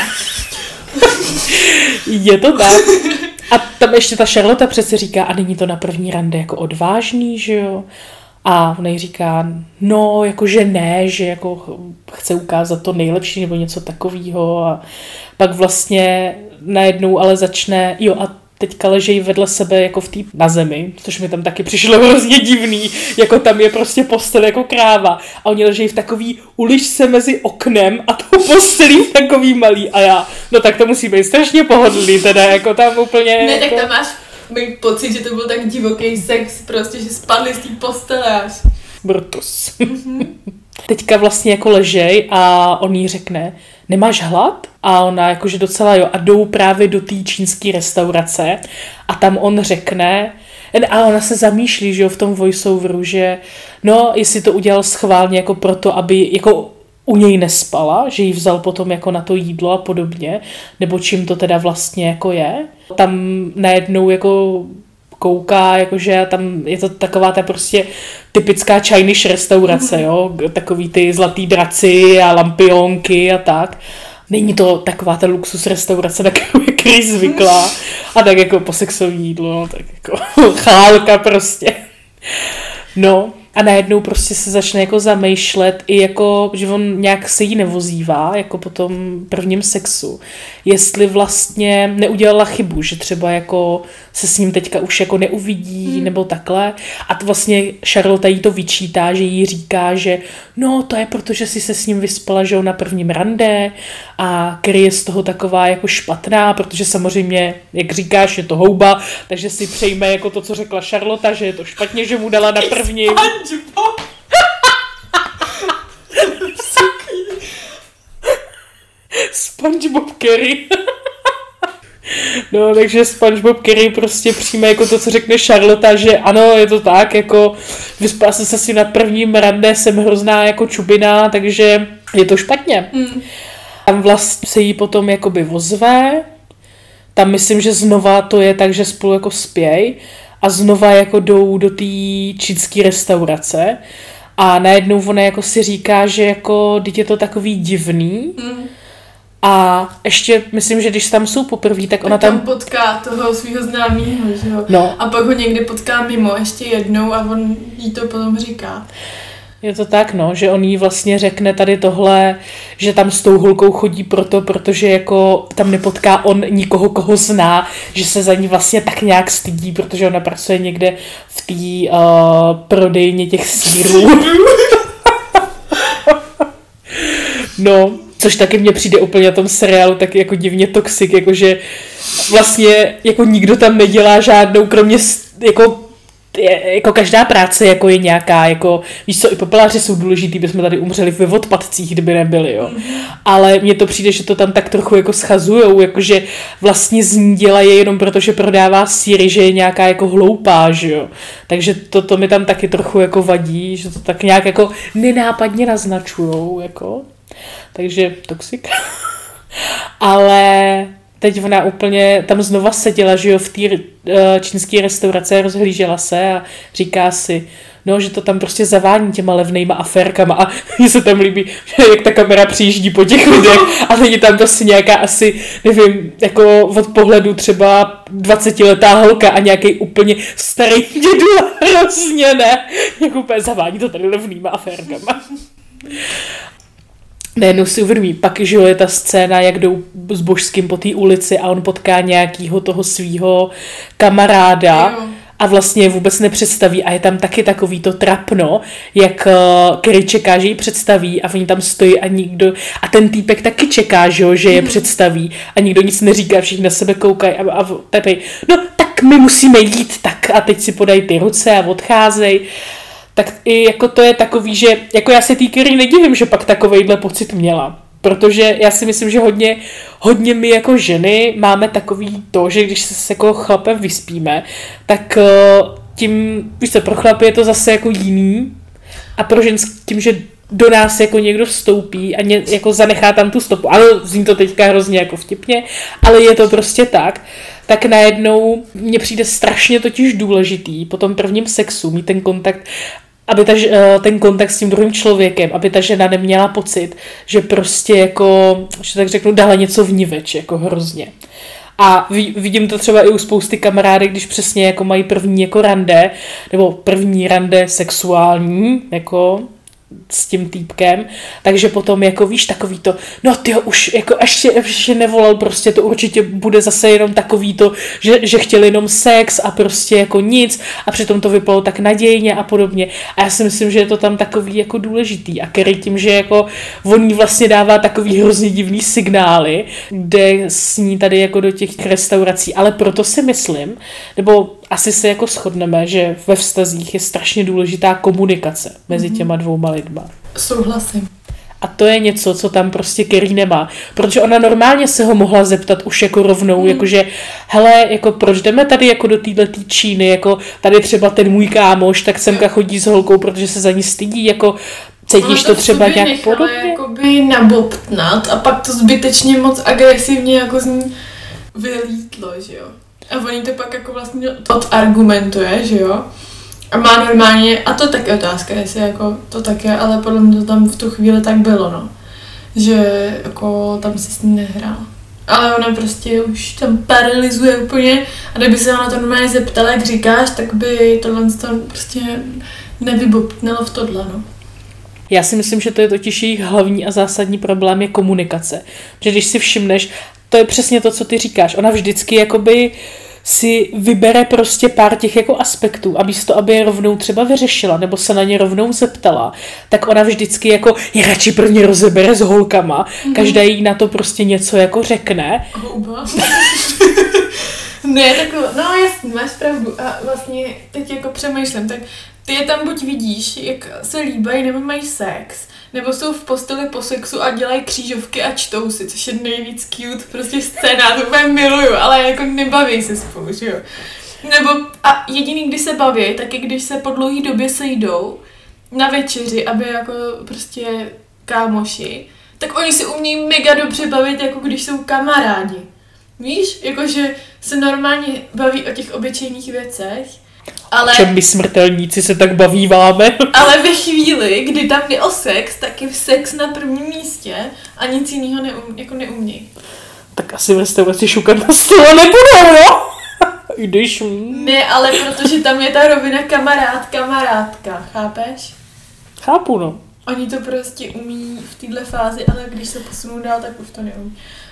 Je to tak. A tam ještě ta Charlotte přece říká, a není to na první rande jako odvážný, že jo. A on jí říká, no, jakože ne, že jako chce ukázat to nejlepší nebo něco takového a pak vlastně najednou ale začne, jo a teďka ležejí vedle sebe jako v té na zemi, což mi tam taky přišlo hrozně divný, jako tam je prostě postel jako kráva a oni ležejí v takový uličce mezi oknem a tou postelí v takový malý a já, no tak to musí být strašně pohodlný teda, jako tam úplně... Ne, jako... tak tam máš mít pocit, že to byl tak divoký sex, prostě, že spadli z té postele až. Brutus. Mm-hmm. Teďka vlastně jako ležej a on jí řekne, nemáš hlad? A ona jakože docela jo. A jdou právě do té čínské restaurace a tam on řekne, a ona se zamýšlí, že jo, v tom voiceoveru, že no, jestli to udělal schválně jako proto, aby jako u něj nespala, že jí vzal potom jako na to jídlo a podobně, nebo čím to teda vlastně jako je. Tam najednou jako kouká, jakože tam je to taková ta prostě typická Chinese restaurace, jo, takový ty zlatý draci a lampionky a tak. Není to taková ta luxus restaurace, na kterou je Carrie zvyklá. A tak jako po sexovní jídlo, tak jako chálka prostě. No a najednou prostě se začne jako zamýšlet i jako, že on nějak se jí nevozívá, jako po tom prvním sexu. Jestli vlastně neudělala chybu, že třeba jako se s ním teďka už jako neuvidí hmm. nebo takhle. A to vlastně Charlotte jí to vyčítá, že jí říká, že no to je proto, že si se s ním vyspala, že na prvním rande a Carrie je z toho taková jako špatná, protože samozřejmě, jak říkáš, je to houba, takže si přejme jako to, co řekla Charlotte, že je to špatně, že mu dala na prvním. SpongeBob Carrie. No, takže SpongeBob Carrie prostě přijme jako to, co řekne Charlotte, že ano, je to tak, jako vyspala jsem se si na prvním rande, jsem hrozná jako čubina, takže je to špatně. Mm. Tam vlastně se jí potom jakoby ozve, tam myslím, že znova to je tak, že spolu jako spěj a znova jako jdou do té čínské restaurace a najednou ona jako si říká, že jako teď je to takový divný. Mm. A ještě myslím, že když tam jsou poprvé, tak ona tam... tam potká toho svého známého, že jo? No. A pak ho někdy potká mimo ještě jednou a on jí to potom říká. Je to tak, no, že on jí vlastně řekne tady tohle, že tam s tou holkou chodí proto, protože jako tam nepotká on nikoho, koho zná, že se za ní vlastně tak nějak stydí, protože ona pracuje někde v té uh, prodejně těch sýrů. No, což taky mně přijde úplně na tom seriálu taky jako divně toxic, jakože vlastně jako nikdo tam nedělá žádnou, kromě jako jako každá práce jako je nějaká, jako víš co, i popeláři jsou důležitý, bychom tady umřeli ve odpadcích, kdyby nebyli, jo. Ale mně to přijde, že to tam tak trochu jako schazujou, jakože vlastně z ní dělají jenom proto, že prodává sýry, že je nějaká jako hloupá, že jo. Takže to, to mi tam taky trochu jako vadí, že to tak nějak jako nenápadně naznačujou, jako. Takže toxic. Ale teď ona úplně tam znova seděla, že jo, v té uh, čínské restaurace, rozhlížela se a říká si, no, že to tam prostě zavání těma levnejma aférkama a mně se tam líbí, že jak ta kamera přijíždí po těch lidech a není tam prostě nějaká asi, nevím, jako od pohledu třeba dvacetiletá holka a nějaký úplně starý dědula, hrozně ne, jak úplně zavání to tady levnýma aférkama. Najednou si uvědomí, pak, že je ta scéna, jak jdou s Božským po té ulici a on potká nějakýho toho svýho kamaráda jo. A vlastně je vůbec nepředstaví a je tam taky takový to trapno, jak uh, Carrie čeká, že ji představí a oni tam stojí a nikdo, a ten týpek taky čeká, že, jo, že je mm. představí a nikdo nic neříká, všichni na sebe koukají a, a tepej, no tak my musíme jít, tak a teď si podají ty ruce a odcházej. Tak i jako to je takový, že jako já se té Carrie nedivím, že pak takovejhle pocit měla. Protože já si myslím, že hodně, hodně my jako ženy máme takový to, že když se s jako chlapem vyspíme, tak tím, víš co, pro chlapy je to zase jako jiný a pro ženský tím, že do nás jako někdo vstoupí a ně, jako zanechá tam tu stopu. Ano, zní to teďka hrozně jako vtipně, ale je to prostě tak. Tak najednou mně přijde strašně totiž důležitý po tom prvním sexu mít ten kontakt, aby ta, ten kontakt s tím druhým člověkem, aby ta žena neměla pocit, že prostě jako, že tak řeknu, dala něco vniveč, jako hrozně. A vidím to třeba i u spousty kamarádek, když přesně jako mají první jako rande, nebo první rande sexuální, jako s tím týpkem, takže potom jako víš takový to, no tyjo, už jako až ještě nevolal, prostě to určitě bude zase jenom takový to, že, že chtěl jenom sex a prostě jako nic a přitom to vypadalo tak nadějně a podobně a já si myslím, že je to tam takový jako důležitý a Carrie tím, že jako on jí vlastně dává takový hrozně divný signály, kde s ní tady jako do těch restaurací, ale proto si myslím, nebo asi se jako shodneme, že ve vztazích je strašně důležitá komunikace mezi těma dvouma lidma. Souhlasím. A to je něco, co tam prostě Carrie nemá. Protože ona normálně se ho mohla zeptat už jako rovnou, hmm. jakože hele, jako proč jdeme tady jako do této Číny, jako tady třeba ten můj kámoš, tak semka chodí s holkou, protože se za ní stydí, jako cítíš to, to třeba nějak podobně? Jakoby nabobtnat a pak to zbytečně moc agresivně jako z ní vylítlo, že jo. A oni to pak jako vlastně odargumentuje, že jo. A má normálně, a to taky otázka, jestli jako to tak je, ale podle mě to tam v tu chvíli tak bylo, no. Že jako tam si s ní nehrál. Ale ona prostě už tam paralyzuje úplně a kdyby se ona to normálně zeptala, jak říkáš, tak by tohle prostě nevybobtnalo v tohle, no. Já si myslím, že to je totiž jejich hlavní a zásadní problém je komunikace. Že když si všimneš, to je přesně to, co ty říkáš. Ona vždycky jakoby si vybere prostě pár těch jako aspektů a místo, aby je rovnou třeba vyřešila nebo se na ně rovnou zeptala, tak ona vždycky jako je radši prvně rozebere s holkama, mm-hmm. každá jí na to prostě něco jako řekne. Houba. Ne, tak no jasně, máš pravdu a vlastně teď jako přemýšlím, tak ty je tam buď vidíš, jak se líbají nebo mají sex, nebo jsou v posteli po sexu a dělají křížovky a čtou si, což je nejvíc cute prostě scéna, to úplně miluju, ale jako nebaví se spolu, že jo. Nebo a jediný, kdy se baví, tak je když se po dlouhý době sejdou na večeři, aby jako prostě kámoši, tak oni se umějí mega dobře bavit, jako když jsou kamarádi. Víš, jakože se normálně baví o těch obyčejných věcech, ale... Čem my smrtelníci se tak bavíváme. Ale ve chvíli, kdy tam jde o sex, tak je sex na prvním místě a nic jiného neum, jako neumějí. Tak asi v restauraci šukat na stole nebudou, no? Když... Ne, ale protože tam je ta rovina kamarád, kamarádka, chápeš? Chápu, no. Oni to prostě umí v téhle fázi, ale když se posunou dál, tak už to neumí.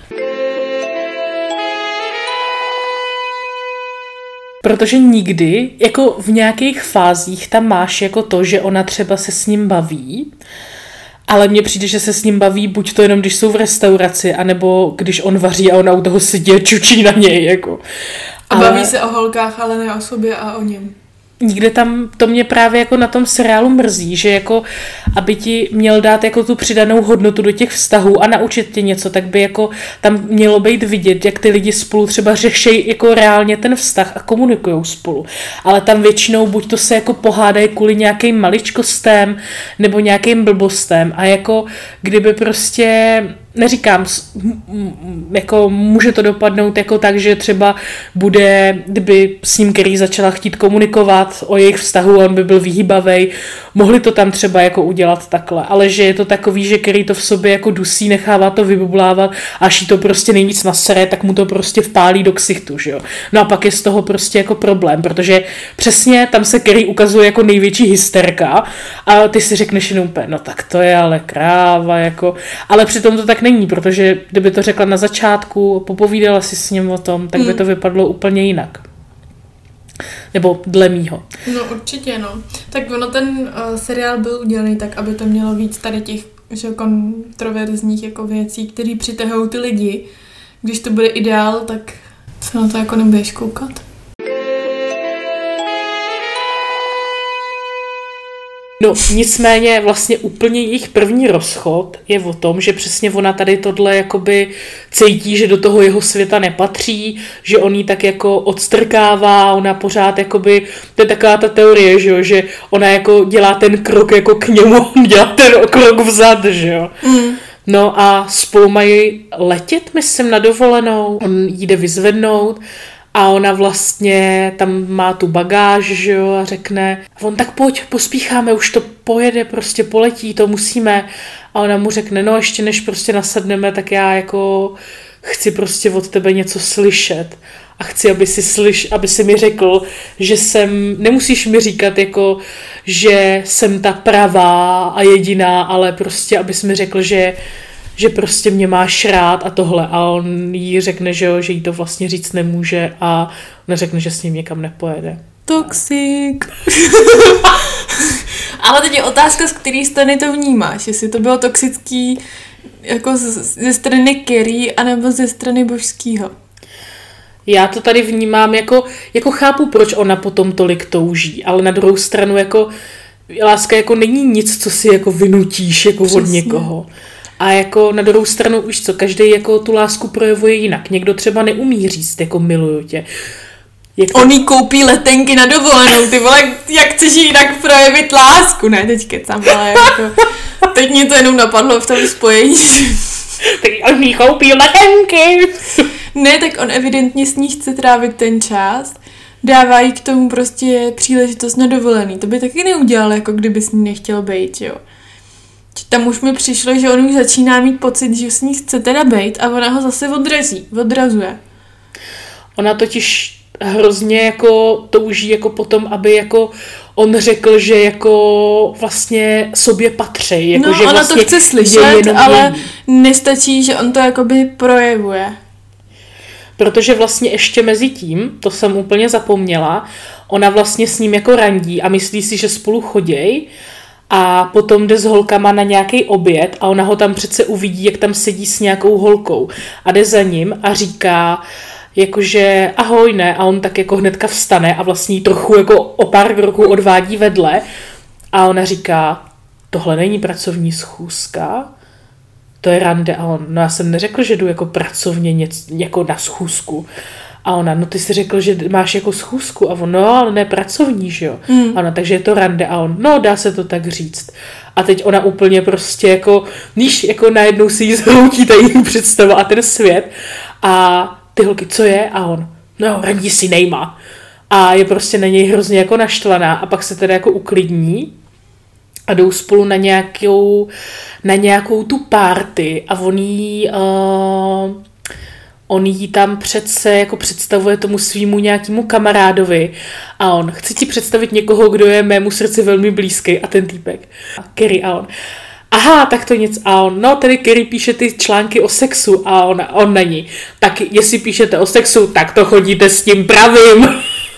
Protože nikdy, jako v nějakých fázích tam máš jako to, že ona třeba se s ním baví, ale mně přijde, že se s ním baví buď to jenom, když jsou v restauraci, anebo když on vaří a ona u toho sedí a čučí na něj, jako. A ale... baví se o holkách, ale ne o sobě a o něm. Nikde tam, to mě právě jako na tom seriálu mrzí, že jako, aby ti měl dát jako tu přidanou hodnotu do těch vztahů a naučit tě něco, tak by jako tam mělo být vidět, jak ty lidi spolu třeba řešejí jako reálně ten vztah a komunikujou spolu. Ale tam většinou buď to se jako pohádají kvůli nějakým maličkostem nebo nějakým blbostem a jako kdyby prostě... Neříkám, jako může to dopadnout jako tak, že třeba bude, kdyby s ním Carrie začala chtít komunikovat o jejich vztahu, on by byl vyhýbavej, mohli to tam třeba jako udělat takhle, ale že je to takový, že Carrie to v sobě jako dusí, nechává to vybublávat, až jí to prostě nejvíc nasere, tak mu to prostě vpálí do ksichtu, že jo. No a pak je z toho prostě jako problém, protože přesně tam se Carrie ukazuje jako největší hysterka a ty si řekneš jenom úplně, no tak to je ale kráva, jako, ale přitom to tak není, protože kdyby to řekla na začátku, popovídala si s ním o tom, tak by to vypadlo úplně jinak. Nebo dle mýho. No určitě, no. Tak ono ten uh, seriál byl udělaný tak, aby to mělo víc tady těch že, kontroverzních jako věcí, které přitahují ty lidi. Když to bude ideál, tak se na to jako nebudeš koukat. No, nicméně vlastně úplně jejich první rozchod je o tom, že přesně ona tady tohle jakoby cítí, že do toho jeho světa nepatří, že on jí tak jako odstrkává, ona pořád jakoby, to je taková ta teorie, že jo, že ona jako dělá ten krok jako k němu, on dělá ten krok vzad, že jo. Mm. No a spolu mají letět, myslím, na dovolenou, on jde vyzvednout, a ona vlastně tam má tu bagáž, že jo, a řekne, on tak pojď, pospícháme, už to pojede, prostě poletí, to musíme. A ona mu řekne, no ještě než prostě nasedneme, tak já jako chci prostě od tebe něco slyšet. A chci, aby si, slyš, aby si mi řekl, že jsem, nemusíš mi říkat jako, že jsem ta pravá a jediná, ale prostě, abys mi řekl, že že prostě mě máš rád a tohle. A on jí řekne, že, jo, že jí to vlastně říct nemůže a on řekne, že s ním někam nepojede. Toxic. Ale teď je otázka, z který strany to vnímáš. Jestli to bylo toxický jako ze strany Carrie anebo ze strany božskýho. Já to tady vnímám jako, jako chápu, proč ona potom tolik touží, ale na druhou stranu jako láska jako není nic, co si jako vynutíš jako od někoho. A jako na druhou stranu už co, každý jako tu lásku projevuje jinak. Někdo třeba neumí říct jako miluju tě. Jak to... On jí koupí letenky na dovolenou, ty vole, jak chceš jinak projevit lásku, ne, teď kecám, ale jako, teď mě to jenom napadlo v tom spojení. Teď on jí koupí letenky. Ne, tak on evidentně s ní chce trávit ten čas, dává jí k tomu prostě příležitost na dovolený, to by taky neudělal, jako kdyby s ní nechtěl bejt, jo. Tam už mi přišlo, že on už začíná mít pocit, že s ní chce teda bejt a ona ho zase odrazí, odrazuje. Ona totiž hrozně jako touží jako potom, aby jako on řekl, že jako vlastně sobě patří. Jako no, že ona vlastně to chce slyšet, ale její. Nestačí, že on to jakoby projevuje. Protože vlastně ještě mezi tím, to jsem úplně zapomněla, ona vlastně s ním jako randí a myslí si, že spolu choděj a potom jde s holkama na nějaký oběd a ona ho tam přece uvidí, jak tam sedí s nějakou holkou a jde za ním a říká jakože ahoj, ne, a on tak jako hnedka vstane a vlastně trochu jako o pár kroků odvádí vedle a ona říká, tohle není pracovní schůzka, to je rande a on, no já jsem neřekl, že jdu jako pracovně něco, jako na schůzku a ona, no ty jsi řekl, že máš jako schůzku a on, no ale ne pracovní, že jo, mm. a ona, takže je to rande a on, no dá se to tak říct a teď ona úplně prostě jako, níž jako najednou si jí zhroutí ta její představa a ten svět a ty holky, co je? A on, no, randí si nejma. A je prostě na něj hrozně jako naštvaná a pak se teda jako uklidní a jdou spolu na nějakou, na nějakou tu party a on jí, uh, on jí tam přece jako představuje tomu svýmu nějakému kamarádovi a on, chci ti představit někoho, kdo je mému srdci velmi blízký a ten týpek. A Kerry a on. Aha, tak to nic. A on, no, tedy Kerry píše ty články o sexu a on, on na ní. Tak jestli píšete o sexu, tak to chodíte s tím pravým.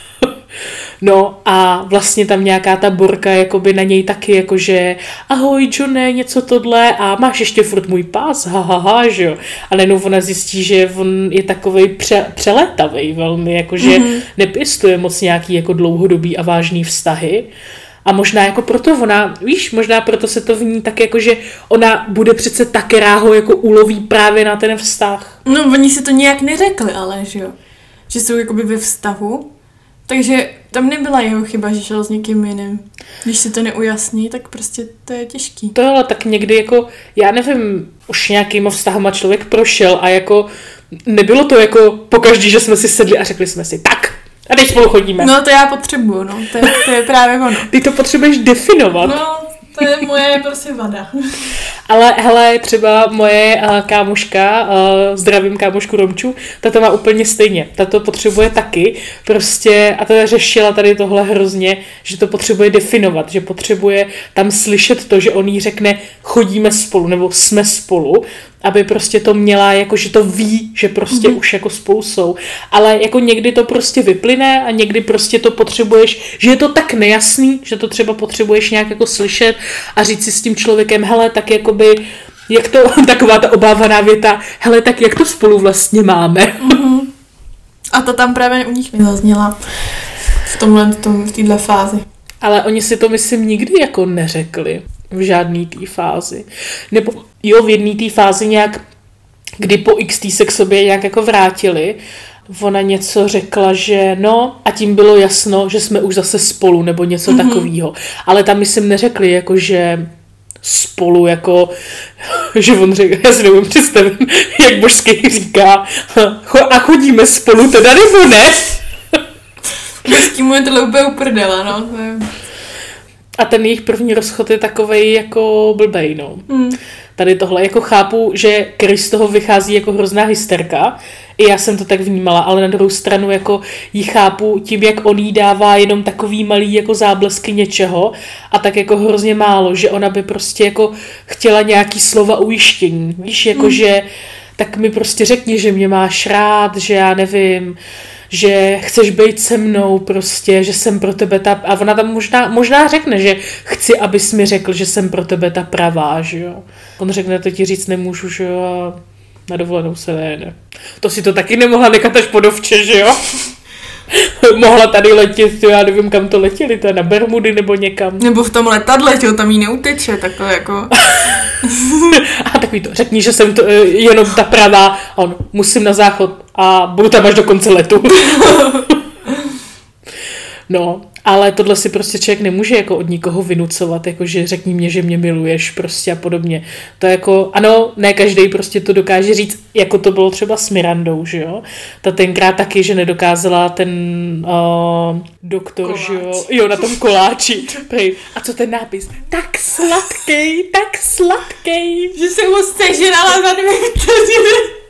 No a vlastně tam nějaká ta borka jakoby na něj taky jakože ahoj Johne, něco tohle a máš ještě furt můj pás, hahaha, ha, ha, že jo. A najednou ona zjistí, že on je takovej pře- přelétavej velmi, jakože mm-hmm. nepěstuje moc nějaký jako dlouhodobý a vážný vztahy. A možná jako proto ona, víš, možná proto se to v ní tak jako, že ona bude přece tak, která ho jako uloví právě na ten vztah. No, oni si to nějak neřekli, ale, že jo. Že jsou jakoby ve vztahu. Takže tam nebyla jeho chyba, že šel s někým jiným. Když si to neujasní, tak prostě to je těžký. To ale tak někdy jako, já nevím, už nějakýma vztahama člověk prošel a jako nebylo to jako pokaždý, že jsme si sedli a řekli jsme si tak. A teď spolu chodíme. No to já potřebuju, no. To je, to je právě ono. Ty to potřebuješ definovat. No, to je moje prostě vada. Ale hele, třeba moje uh, kámoška, uh, zdravím kámošku Romču, ta to má úplně stejně. Ta to potřebuje taky, prostě, a ta řešila tady tohle hrozně, že to potřebuje definovat, že potřebuje tam slyšet to, že on jí řekne chodíme spolu, nebo jsme spolu, aby prostě to měla, jako že to ví, že prostě mm-hmm. už jako spolu jsou. Ale jako někdy to prostě vyplyne a někdy prostě to potřebuješ, že je to tak nejasný, že to třeba potřebuješ nějak jako slyšet a říct si s tím člověkem, hele, tak jakoby, jak to, taková ta obávaná věta, hele, tak jak to spolu vlastně máme. Mm-hmm. A to tam právě u nich mi zazněla v tomhle, tom, v téhle fázi. Ale oni si to, myslím, nikdy jako neřekli v žádný té fázi. Nebo jo, v jedné té fázi nějak, kdy po X T se k sobě nějak jako vrátili, ona něco řekla, že no, a tím bylo jasno, že jsme už zase spolu, nebo něco mm-hmm. takového. Ale tam myslím neřekli, jako že spolu, jako, že on řekl, já si nevím představit, jak božský říká, a chodíme spolu teda, nebo ne? Božský mu je tohle úplně uprdela, no. A ten jejich první rozchod je takovej jako blbej, no. Hmm. Tady tohle, jako chápu, že Kerry z toho vychází jako hrozná hysterka, i já jsem to tak vnímala, ale na druhou stranu jako jí chápu tím, jak on jí dává jenom takový malý jako záblesky něčeho a tak jako hrozně málo, že ona by prostě jako chtěla nějaký slova ujištění, víš, jako hmm. že tak mi prostě řekni, že mě máš rád, že já nevím, že chceš být se mnou prostě, že jsem pro tebe ta... A ona tam možná, možná řekne, že chci, abys mi řekl, že jsem pro tebe ta pravá, že jo. On řekne, to ti říct nemůžu, že jo. Na dovolenou se nejede. To si to taky nemohla nechat až podovče, že jo? Mohla tady letět, já nevím, kam to letěli, to je na Bermudy nebo někam. Nebo v tom letadle, že tam jí neuteče, takhle jako... A takový to, řekni, že jsem to, jenom ta pravá, a on, musím na záchod a budu tam až do konce letu. No, ale tohle si prostě člověk nemůže jako od nikoho vynucovat, jakože řekni mě, že mě miluješ prostě a podobně. To jako, ano, ne každý prostě to dokáže říct, jako to bylo třeba s Mirandou, že jo. Ta tenkrát taky, že nedokázala ten uh, doktor, koláč. Že jo, jo, na tom koláči. Prej. A co ten nápis? Tak sladkej, tak sladkej. Že se mu sežrala za dvě vteřiny.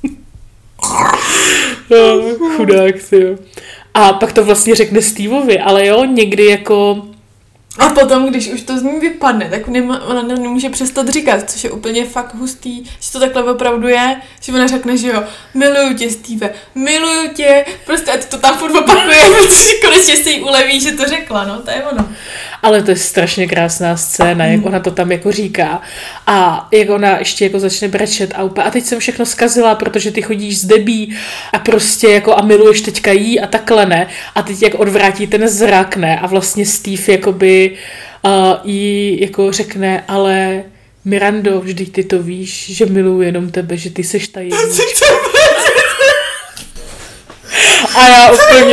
No, chudák si, jo. A pak to vlastně řekne Steveovi, ale jo, někdy jako... A potom, když už to z ní vypadne, tak nema, ona nemůže přestat říkat, což je úplně fakt hustý, že to takhle opravdu je, že ona řekne, že jo, miluju tě, Steve, miluju tě, prostě a to tam furt opakuje, protože konečně se jí uleví, že to řekla, no, to je ono. Ale to je strašně krásná scéna, jak ona to tam jako říká a jak ona ještě jako začne brečet a úplně, a teď jsem všechno zkazila, protože ty chodíš z Debí a prostě jako a miluješ teďka jí a takhle ne a teď jak odvrátí ten zrak, ne, a vlastně Steve jakoby uh, jí jako řekne, ale Mirando, vždyť ty to víš, že miluji jenom tebe, že ty seš ta jednička. A já úplně...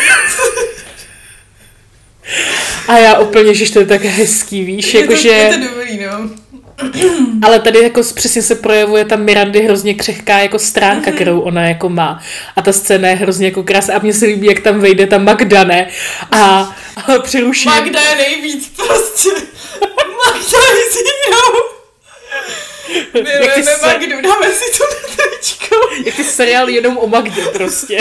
A já úplně, že to je tak hezký, víš, jakože... Je to dobrý, no. Ale tady jako přesně se projevuje ta Mirandy hrozně křehká jako stránka, kterou ona jako má. A ta scéna je hrozně jako krásná. A mně se líbí, jak tam vejde ta Magda, ne? A, a přeruší... Magda je nejvíc prostě. Magda je zínou. Milujeme se... Magdu, dáme si to na tričko. Jak ty seriál jenom o Magdě prostě.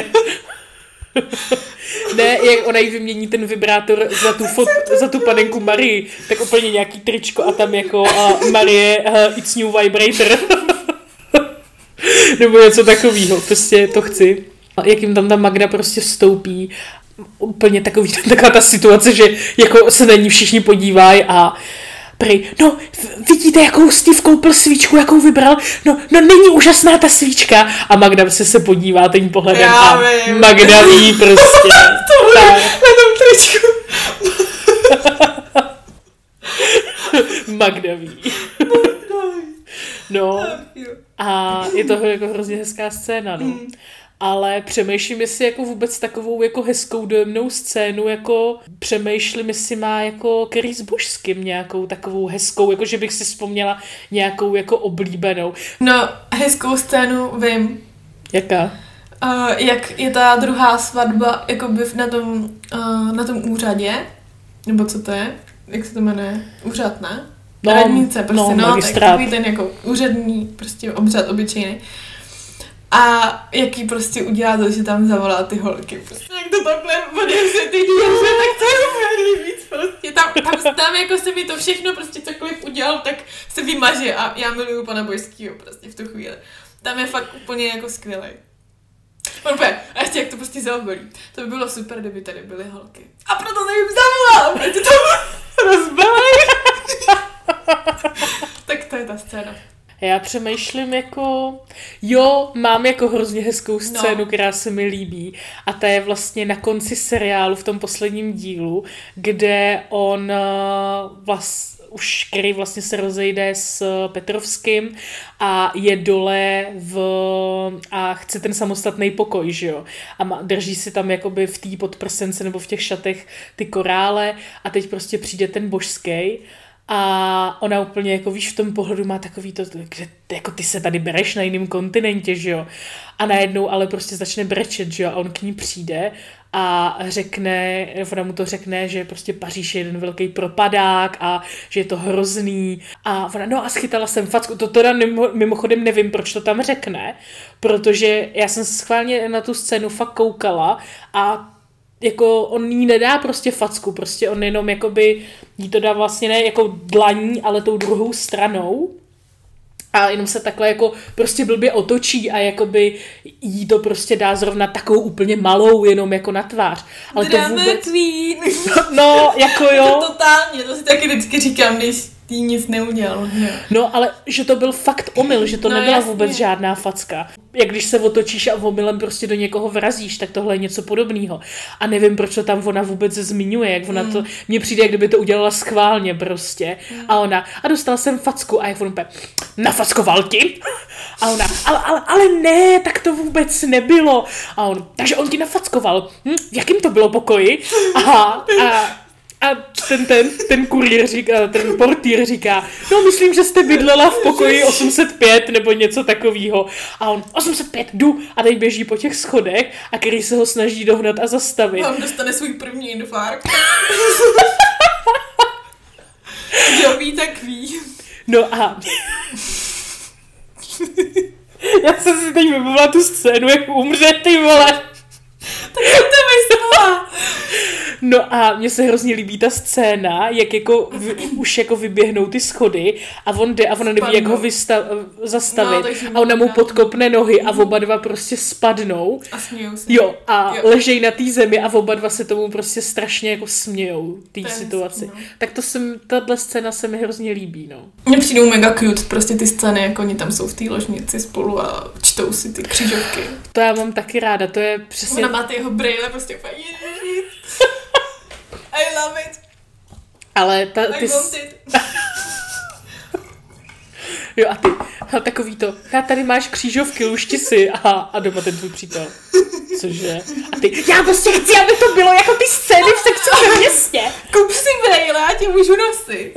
Ne, jak ona jí vymění ten vibrátor za tu, fot, za tu panenku Marii, tak úplně nějaký tričko a tam jako uh, Marie, uh, it's new vibrator. Nebo něco takového, prostě to chci. Jak jim tam ta Magda prostě vstoupí, úplně takový, taková ta situace, že jako se na ní všichni podívají a prej, no, vidíte, jakou Steve koupil svíčku, jakou vybral, no, no, není úžasná ta svíčka. A Magda se se podívá tím pohledem já a vím. Magda ví prostě. To bude na tom tričku. Magda ví. No, a je to jako hrozně hezká scéna, no. Mm. Ale přemýšlím, jestli jako vůbec takovou jako hezkou dojemnou scénu, jako přemýšlím, jestli má jako Kerry s Božským nějakou takovou hezkou, jako že bych si vzpomněla nějakou jako oblíbenou. No, hezkou scénu vím. Jaká? Uh, jak je ta druhá svatba jakoby na tom, uh, na tom úřadě, nebo co to je? Jak se to jmenuje? Úřad, ne? No, radnice, prostě, no, no tak takový ten jako úřední prostě obřad obyčejný. A jaký prostě udělá to, že tam zavolá ty holky. Prostě jak to takhle odevře ty dveře, tak to je úplně nejvíc prostě. Tam, tam, tam jako se mi to všechno prostě cokoliv udělal, tak se vymaže a já miluju pana Božskýho prostě v tu chvíli. Tam je fakt úplně jako skvělej. Úplně, a ještě jak to prostě zaobolí. To by bylo super, kdyby tady byly holky. A proto se jim zavolám, ať to tam rozbalej. Tak to je ta scéna. Já přemýšlím jako, jo, mám jako hrozně hezkou scénu, no. Která se mi líbí a ta je vlastně na konci seriálu v tom posledním dílu, kde on vlast, už který vlastně se rozejde s Petrovským a je dole v, a chce ten samostatný pokoj, že jo, a má, drží si tam jakoby v té podprsence nebo v těch šatech ty korále a teď prostě přijde ten Božský. A ona úplně, jako víš, v tom pohledu má takový to, že jako ty se tady bereš na jiném kontinentě, že jo. A najednou ale prostě začne brečet, že jo. A on k ní přijde a řekne, ona mu to řekne, že prostě Paříž je jeden velký propadák a že je to hrozný. A ona, no a schytala jsem facku. To teda mimochodem nevím, proč to tam řekne, protože já jsem schválně na tu scénu fakt koukala a jako on jí nedá prostě facku, prostě on jenom jakoby jí to dá vlastně ne jako dlaní, ale tou druhou stranou a jenom se takhle jako prostě blbě otočí a jakoby jí to prostě dá zrovna takovou úplně malou jenom jako na tvář. Ale Drama to vůbec... queen. No, jako jo. To totálně, to si taky vždycky říkám, když Tý nic neudělal. Ne? No, ale že to byl fakt omyl, že to no, nebyla jasně. vůbec žádná facka. Jak když se otočíš a omylem prostě do někoho vrazíš, tak tohle je něco podobného. A nevím, proč to tam ona vůbec zmiňuje, jak ona mm. to, mně přijde, jak kdyby to udělala schválně prostě. Mm. A ona, a dostala jsem facku a jak on úplně, nafackoval ti? A ona, ale, ale, ale ne, tak to vůbec nebylo. A on, takže on ti nafackoval. Hm, v jakým to bylo pokoji? Aha, a... A ten, ten, ten kurýr říká, ten portýr říká, no myslím, že jste bydlela v pokoji osm set pět nebo něco takového. A on, osm set pět, jdu. A teď běží po těch schodech a který se ho snaží dohnat a zastavit. A on dostane svůj první infarkt. Kdo ví, tak ví. No a... Já jsem si teď vybavila tu scénu, jak umře, ty vole. Tak jsem to myslela. No a mně se hrozně líbí ta scéna, jak jako vy, už jako vyběhnou ty schody a on jde a ona neví, jak ho vystav, zastavit no, a ona mu podkopne nohy a oba dva prostě spadnou. A smějou se. Jo, a jo. Ležej na té zemi a oba dva se tomu prostě strašně jako smějou, té situaci. No. Tak to jsem, tahle scéna se mi hrozně líbí, no. Mně přijdou mega cute, prostě ty scény, jako oni tam jsou v té ložnici spolu a čtou si ty křížovky. To já mám taky ráda, to je přesně... Ona má ty jeho brýle, prostě úplně I love it. Ale ta, ty... I want it. Jo a ty, a takový to, já tady máš křížovky, lušti si a, a doma ten tvůj přítel. Cože? A ty, já prostě chci, aby to bylo jako ty scény v Sekci ve městě. Kup si brejle, já tě můžu nosit.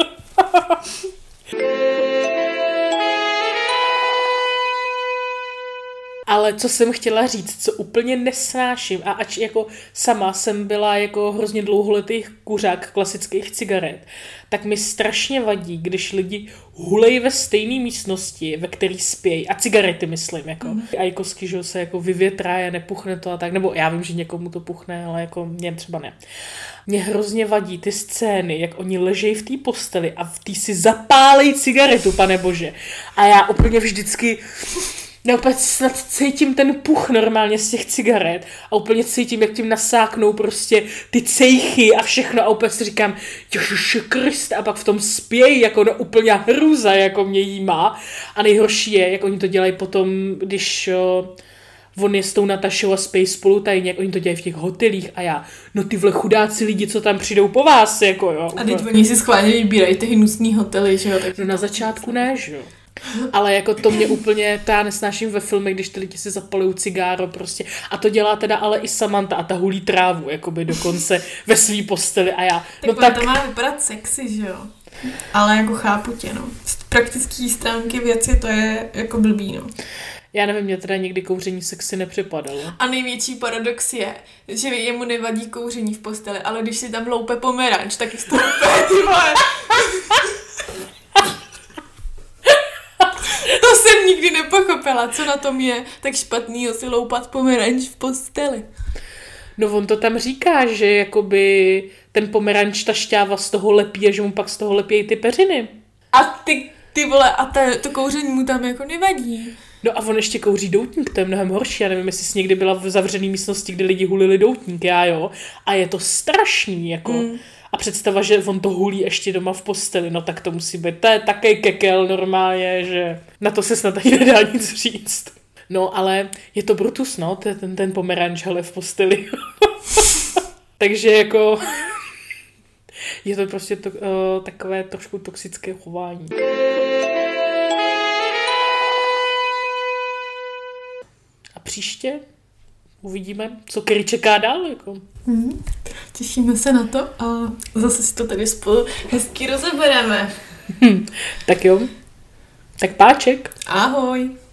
Ale co jsem chtěla říct, co úplně nesnáším, a ač jako sama jsem byla jako hrozně dlouholetý kuřák klasických cigaret, tak mi strašně vadí, když lidi hulejí ve stejné místnosti, ve který spějí, a cigarety myslím, jako. Mm. A kosky, že se jako vyvětraje, nepuchne to a tak, nebo já vím, že někomu to puchne, ale jako mě třeba ne. Mě hrozně vadí ty scény, jak oni ležejí v té posteli a v té si zapálej cigaretu, pane bože. A já úplně vždycky... Já úplně snad cítím ten puch normálně z těch cigaret a úplně cítím, jak tím nasáknou prostě ty cejchy a všechno a úplně si říkám, Ježiši Kriste, a pak v tom spějí, jako no úplně hrůza, jako mě jí má. A nejhorší je, jak oni to dělají potom, když o, on je s tou Natašou a spějí spolu tajně, jak oni to dělají v těch hotelích a já, no ty vle chudáci lidi, co tam přijdou po vás, jako jo. A teď oni si schválně vybírají ty hnusný hotely, že jo? No na začátku ne, že jo. Ale jako to mě úplně, to já nesnáším ve filmech, když ty lidi si zapalují cigáro prostě. A to dělá teda ale i Samantha a ta hulí trávu, jakoby dokonce ve svý posteli a já. Tak, no tak tak to má vypadat sexy, že jo? Ale jako chápu tě, no. Z praktické stránky věci to je jako blbý, no. Já nevím, mě teda někdy kouření sexy nepřipadalo. A největší paradox je, že jemu nevadí kouření v posteli, ale když si tam loupe pomeranč, tak je to úplně, ty vole. To jsem nikdy nepochopila, co na tom je tak špatnýho si loupat pomeranč v posteli. No on to tam říká, že jakoby ten pomeranč, ta šťáva z toho lepí a že mu pak z toho lepějí ty peřiny. A ty, ty vole, a ta, to kouření mu tam jako nevadí. No a on ještě kouří doutník, to je mnohem horší. Já nevím, jestli jsi někdy byla v zavřené místnosti, kde lidi hulili doutník, já jo. A je to strašný, jako... Mm. A představa, že on to hulí ještě doma v posteli, no tak to musí být, to je takový kekel normálně, že na to se snad ani nedá nic říct. No ale je to Brutus, no, ten, ten pomeranč, hele, v posteli. Takže jako je to prostě to, uh, takové trošku toxické chování. A příště uvidíme, co Kerry čeká dál, jako. Mm, těšíme se na to a zase si to tady spolu hezky rozebereme. Hm, tak jo, tak páček. Ahoj.